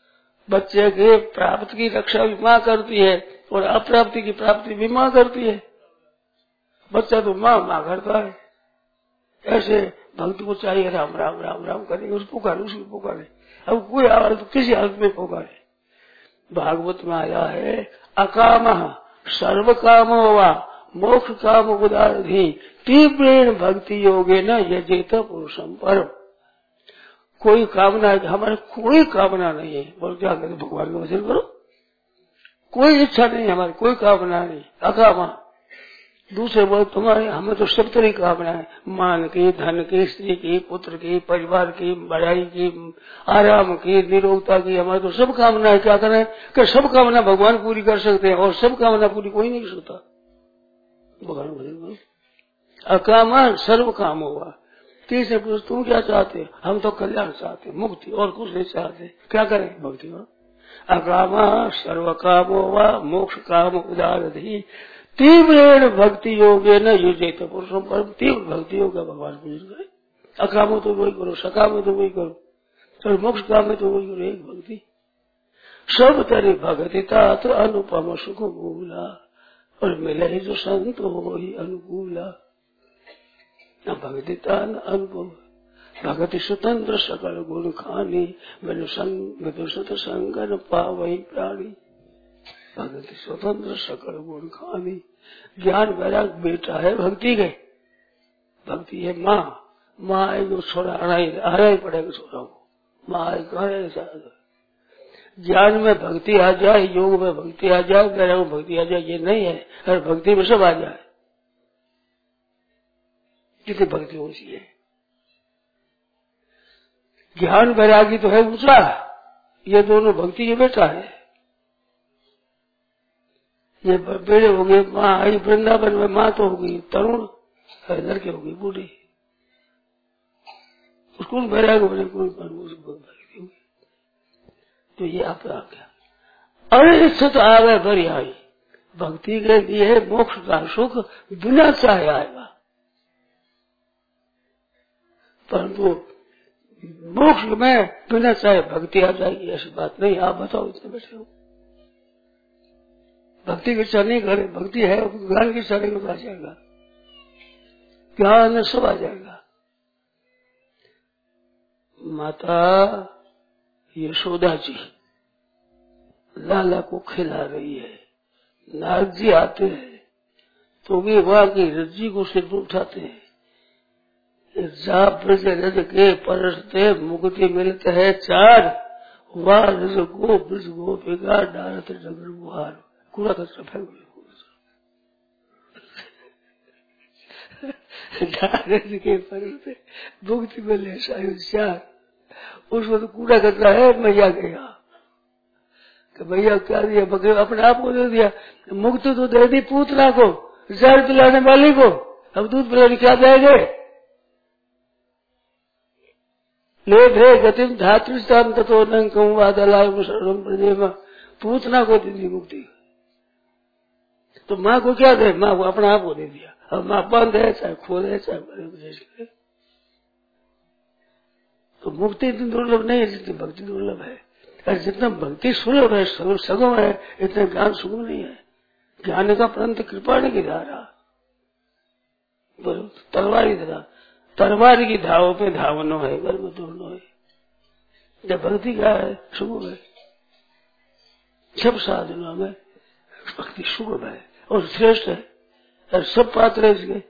बच्चे के प्राप्ति की रक्षा भी माँ करती है और अप्राप्ति की प्राप्ति भी माँ करती है। बच्चा तो माँ माँ करता है। ऐसे भक्त को चाहिए राम राम राम राम करेंगे, उस पुकारे उसको पुकारे। अब कोई आवाज तो किसी हालत में पुकारे। भागवत में आया है अकाम सर्व काम वा मोक्ष काम उदारधि तीव्रेण भक्ति योगे न यजेत पुरुषम परम। कोई कामना है, हमारे कोई कामना नहीं है। बोल क्या करें, भगवान का वचन करो। कोई इच्छा नहीं है हमारी, कोई कामना नहीं। अकामा दूसरे बोल तुम्हारे, हमें तो सब तरह की कामना है, मान की, धन की, स्त्री की, पुत्र की, परिवार की, बढ़ाई की, आराम की, निरोगता की, हमारे तो सब कामना है। क्या करें कि सब कामना भगवान पूरी कर सकते हैं और सब कामना पूरी कोई नहीं कर सकता। भगवान अकामा सर्व काम होगा। तीसरे पुरुष तुम क्या चाहते? हम तो कल्याण चाहते, मुक्ति, और कुछ नहीं चाहते। क्या करें? भक्ति करो। अकामा सर्व काम होगा मोक्ष काम उदारधि तीव्र भक्ति योगे न युजेत पुरुषों पर। तीव्र भक्ति होगा भगवान पूजन करे। अकाम तो वही करो, सकाम में तो वही करो, और मोक्ष काम में तो वही करो। एक भक्ति सब तरह भक्ति तात अनुपम सुख मूला, और मिले ही जो संत हो ही अनुकूला। न भक्ति तान अनुभव भगति स्वतंत्र सकल गुण खानी, विदुषत संग पावई प्राणी। भगति स्वतंत्र सकल गुण खानी। ज्ञान वैराग बेटा है भक्ति के। भक्ति है माँ, माँ है जो छोड़ा हरा ही पड़ेगा छोड़ा को, माँ है कहा। ज्ञान में भक्ति आ जाए, योग में भक्ति आ जाए, वैराग में भक्ति आ जाए, ये नहीं है। अगर भक्ति में सब आ जाए, कितनी भक्ति ऊंची है। ज्ञान वैरागी तो है ऊंचा, ये दोनों भक्ति के बेटा है। ये बेड़े हो गए, माँ आई वृंदावन में, माँ तो हो गई तरुण, लड़के हो गई बूढ़ी। उसको वैराग बने कोई भक्ति होगी। तो ये आप आ गया। अनिश्चित आवे भरी आई। भक्ति के लिए मोक्ष का सुख बिना चाहे आएगा, परंतु मोक्ष में बिना चाहे भक्ति आ जाएगी ऐसी बात नहीं। आप बताओ, इतने बैठे हो, भक्ति की इच्छा नहीं करे, भक्ति है, ज्ञान की इच्छा नहीं आ जाएगा, ज्ञान सब आ जाएगा। माता यशोदा जी लाला को खिला रही है। नारद जी आते हैं तो वे वहां की रज्जी को सिर उठाते हैं। जा ब्रज रज के परसते मुक्ति मिलते है चार, वाह रज गो ब्रज गो बेगा डारत डगर बुहार। कूड़ा कचरा फेंक रज के परसते मुक्ति मिले चार। उसमें तो कूड़ा कचरा है। मैया गया कि भैया क्या दिया, बकरे अपने आप को दे दिया। मुक्ति तो दे दी पूतना को, जहर पिलाने वाली को, अब दूध पिलाने क्या देंगे? ले भे गतिम धातृष्टान तथो नंकम वादलाय शरणम प्रजेम। पूतना को दे दी मुक्ति, तो माँ को क्या दे? माँ को अपना आप को दे दिया। अब माँ बंद है, चाहे खोल है, चाहे बड़े। तो मुक्ति इतनी दुर्लभ नहीं है जितनी भक्ति दुर्लभ है। और जितना भक्ति सुलभ है, सगम है, इतना ज्ञान सुगम नहीं है। ज्ञान का परंत कृपा नहीं की धारा, तलवार की धारा, तलवार की धावों पे धावनो है, घर में दौड़ना है। जब भक्ति का है, सुगम है। सब साधनों में भक्ति सुगम है और श्रेष्ठ है, और सब पात्र है इसके।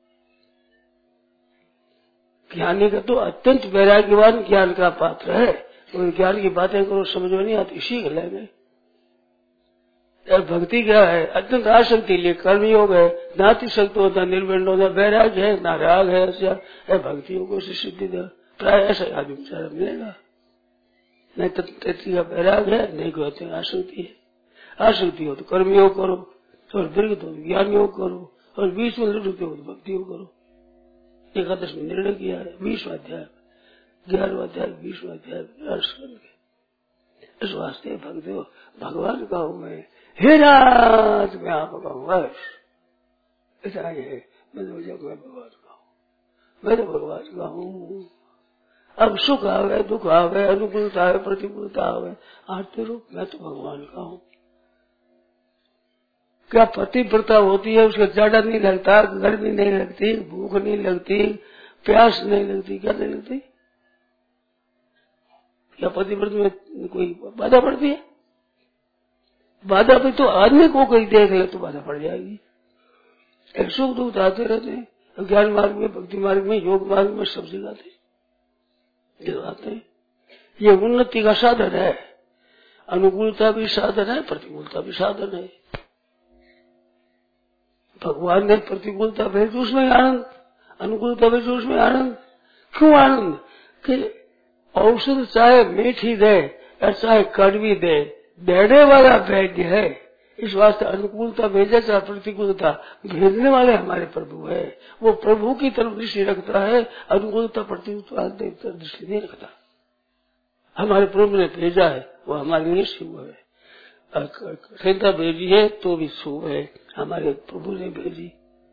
ज्ञानी का तो अत्यंत वैराग्यवान ज्ञान का पात्र है। तो ज्ञान की बातें करो समझ में नहीं आती, सीख लेंगे। और भक्ति क्या है? अत्यंत आसक्ति लिए कर्म योग है, नाति शक्ति होता, निर्विण्ण होता, वैराग्य है, ना राग है। ऐसा भक्ति योग से सिद्धि दे प्राय ऐसा आदमी बेचारा मिलेगा। नहीं तो का वैराग है, नहीं कहते आसक्ति है। आसक्ति हो तो कर्म योग करो, और दीर्घ हो तो ज्ञान योग करो, और बीच में लुटते हो तो भक्ति योग करो। एकादश में निर्णय किया है। बीसवा अध्याय, ग्यारहवा अध्याय, बीसवा अध्याय। इस वास्ते भक्त हो भगवान का हूँ मैं, हे राज मैं आपका हूँ, बस इतना ही है। मैं तो जब मैं भगवान का हूँ, मैं तो भगवान का हूँ। अब सुख आवे, दुख आवे, अनुकूलता आवे, प्रतिकूलता आवे, आते रूप मैं तो भगवान का हूँ। क्या पतिव्रता होती है, उसका जाड़ा नहीं लगता, गर्मी नहीं लगती, भूख नहीं लगती, प्यास नहीं लगती, क्या नहीं लगती? क्या पतिव्रत में कोई बाधा पड़ती है? बाधा भी तो आदमी को कोई देख ले तो बाधा पड़ जाएगी। एक सुख दुख आते रहते हैं, ज्ञान मार्ग में, भक्ति मार्ग में, योग मार्ग में सब सिखाते आते हैं। ये उन्नति का साधन है। अनुकूलता भी साधन है, प्रतिकूलता भी साधन है। भगवान ने प्रतिकूलता भेजी उसमें आनंद, अनुकूलता भेजी उसमें आनंद। क्यों आनंद? कि औषध चाहे मीठी दे या चाहे कड़वी दे, देने वाला वैद्य है। इस वास्ते अनुकूलता भेजे चाहे प्रतिकूलता, भेजने वाले हमारे प्रभु है। वो प्रभु की तरफ दृष्टि रखता है, अनुकूलता प्रतिकूलता दृष्टि नहीं रखता। हमारे प्रभु ने भेजा है, वो हमारे लिए शुभ है। चिंता भेजी है तो भी शुभ है, हमारे प्रभु ने भेजी।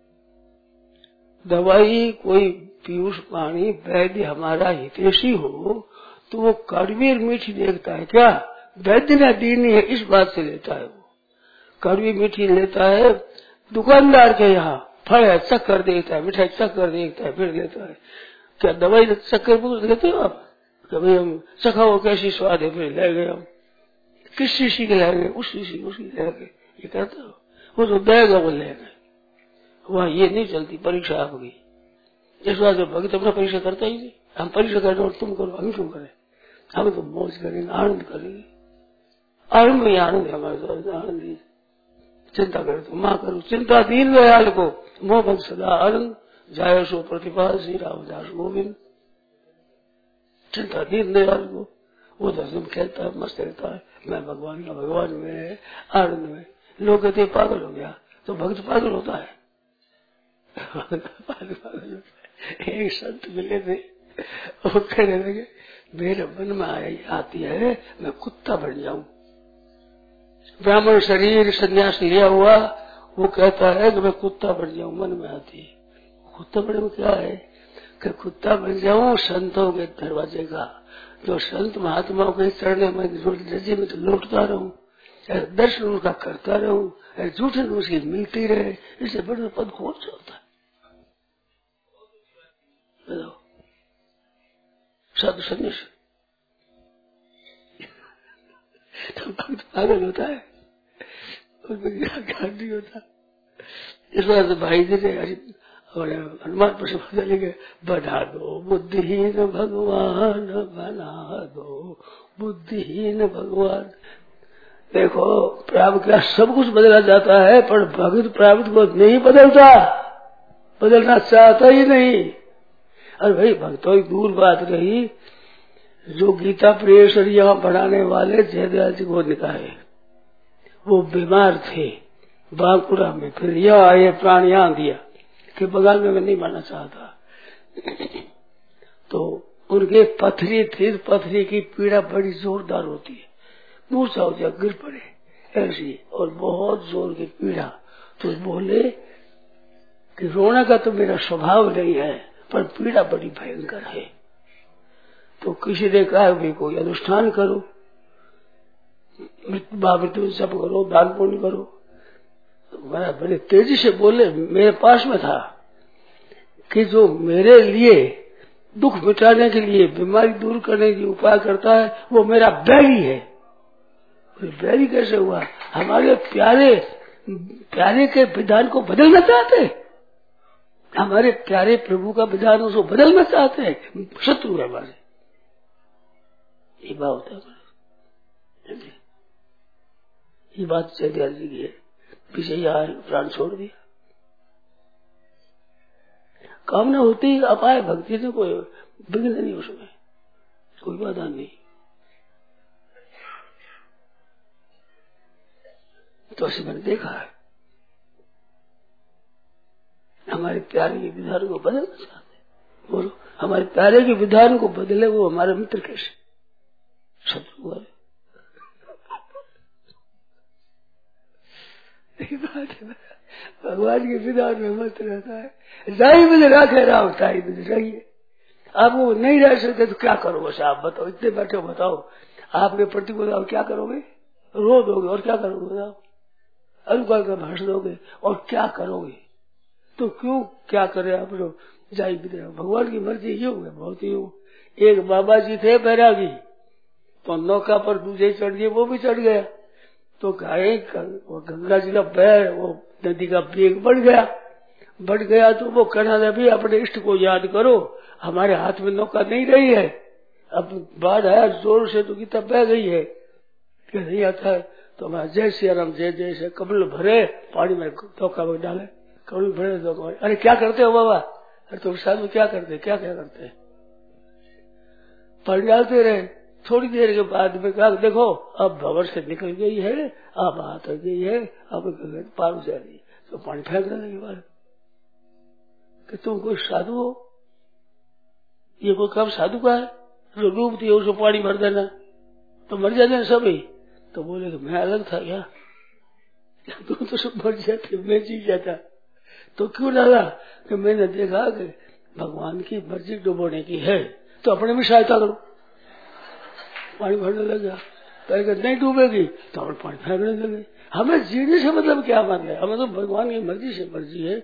दवाई कोई पीयूष पानी वैद्य हमारा हितैषी हो तो वो कड़वी और मीठी देखता है। क्या वैद्य ने दीनी है इस बात से लेता है। वो कड़वी मीठी लेता है। दुकानदार के यहाँ फल है, चक्कर देखता है, मिठाई चक्कर देखता है, फिर लेता है। क्या दवाई चक्कर लेते हो आप? कभी हम चखाओ कैसी स्वाद है, फिर ले गए हम। किस शीशी के ले गए? उस शीशी उसकी ले गए। ये कहते हो वो तो देगा वो ले गए। वहाँ ये नहीं चलती परीक्षा आपकी। इस बात से भक्त अपना परीक्षा करता ही नहीं। हम परीक्षा करें और तुम करो, हम क्यों करें? हम तो मौज करेंगे, आनंद करेंगे। आनंद में आनंद है हमारे साथ, आनंद ही। चिंता करे तो माँ करो, चिंता दीन दयाल को मोह भक्त सदा आनंद, जाय सो प्रतिभा श्री रामदास गोविंद। चिंता दीन दयाल को, वो दर्शन खेलता है, मस्त रहता है, मैं भगवान का भगवान में आनंद में। लोग कहते पागल हो गया, तो भक्त पागल होता है। पागल पागल होता है। एक संत मिले थे, वो कहने लगे मेरे मन में आती है मैं कुत्ता बन जाऊं। ब्राह्मण शरीर संन्यास लिया हुआ, वो कहता है कि मैं कुत्ता बन जाऊं, मन में आती है। कुत्ता बनने में क्या है कि कुत्ता बन जाऊं संतों के दरवाजे का, जो संत महात्माओं के चढ़ने में रजे में तो लौटता रहूं, दर्शन उनका करता रहूं, झूठे उसकी मिलती रहे, इससे बड़े पद कौन सा होता है? साधु संन्यास तो भक्त पागल होता है, उसमें ज्ञान नहीं होता। इस बार तो भाई जी ने हनुमान पर से बदलेंगे, बढ़ा दो बुद्धिहीन भगवान, बना दो बुद्धिहीन भगवान। देखो प्राप्त का सब कुछ बदला जाता है, पर भक्त प्राप्त को नहीं बदलता, बदलना चाहता ही नहीं। अरे भाई भक्तों की दूर बात रही, जो गीता प्रेस और यहाँ पढ़ाने वाले जयदयाल जी को निकाले, वो बीमार थे बांकुड़ा में, फिर यहाँ आए प्राण यहाँ दिया कि बगाल में मैं नहीं मानना चाहता। तो उनके पथरी थी, पथरी की पीड़ा बड़ी जोरदार होती है, मूर्छा हो जाए, गिर पड़े ऐसी, और बहुत जोर की पीड़ा। तो बोले कि रोना का तो मेरा स्वभाव नहीं है, पर पीड़ा बड़ी भयंकर है। तो किसी ने कहा भी कोई अनुष्ठान करो, मृत्यु सब करो, दान पुण्य करो। तो मैं बड़े तेजी से बोले, मेरे पास में था कि जो मेरे लिए दुख मिटाने के लिए, बीमारी दूर करने की उपाय करता है, वो मेरा बैरी है। बैरी कैसे हुआ? हमारे प्यारे प्यारे के विधान को बदलना चाहते, हमारे प्यारे प्रभु का विधान उसको बदलना चाहते हैं, शत्रु है हमारे। ये बात होता है, ये बात जयदयाल जी की है। पीछे यहाँ प्राण छोड़ दिया, कामना होती अपाय भक्ति से कोई विघ्न नहीं, उसमें कोई बाधा नहीं। तो ऐसे मैंने देखा है, हमारे प्यारे के विधान को बदलना चाहते। बोलो हमारे प्यारे के विधान को बदले वो हमारे मित्र कैसे? शत्रु वाले। भगवान के विधान में मस्त रहता है, जाई मुझे राखे राम ताई मुझे रहिए। आप वो नहीं रह सकते तो क्या करोगे साहब? बताओ, इतने बैठे बताओ, आपके प्रतिकूल आप क्या करोगे? रो दोगे और क्या करोगे? बताओ, अनुकाल का भाषण दोगे और क्या करोगे? तो क्यों क्या करे आप लोग? जाई भी भगवान की मर्जी ये हो गया। बहुत ही हो। एक बाबा जी थे बैरागी, तो नौका पर दूसरे चढ़ गए, वो भी चढ़ गया। तो कहे वो गंगा जी का पैर, वो नदी का वेग बढ़ गया बढ़ गया तो वो कहना भी अपने इष्ट को याद करो, हमारे हाथ में नौका नहीं रही है, अब बाढ़ आया जोर से तो कितना बह गई है, क्या नहीं आता है। तो मैं जय श्री राम जय जय से कमल भरे पानी में नौका में डाले, कमल भरे नौका। अरे क्या करते हो बाबा? अरे तुम साधु क्या करते क्या क्या करते पानी डालते रहे। थोड़ी देर के बाद में कहा देखो अब भंवर से निकल गई है, अब हाथ हो गई है, अब पार हो जा रही है, तो पानी फेंकने लगे बाहर कि तुम कोई साधु हो? ये कोई काम साधु का है? जो डूबती है उसको पानी भर देना तो मर जाते हैं सभी। तो बोले कि मैं अलग था क्या? तुम तो सब मर जाते, मैं जी जाता। तो क्यों डाला? कि मैंने देखा कि भगवान की मर्जी डुबोने की है तो अपने भी सहायता करो। पानी भरने लगा, तो नहीं डूबेगी तो हम पानी फेंकने लगे। हमें जीने से मतलब क्या मान है? हमें तो भगवान की मर्जी से मर्जी है।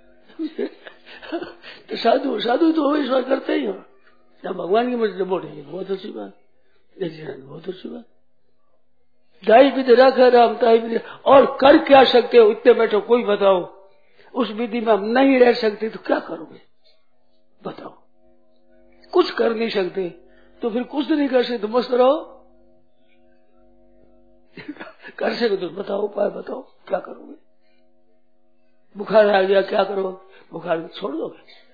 तो साधु साधु तो विश्वास करते ही हो ना, भगवान की मर्जी बोलेंगे बहुत अच्छी बात, बहुत अच्छी बात। दाई विधि रखा राम ताई विधि, और कर क्या सकते हो? इतने बैठो कोई बताओ, उस विधि में हम नहीं रह सकते तो क्या करोगे? बताओ, कुछ कर नहीं सकते तो फिर कुछ नहीं कर सकते तो मस्त रहो। कर सकते तो बताओ, उपाय बताओ, क्या करोगे? बुखार आ गया क्या करोगे? बुखार छोड़ दोगे?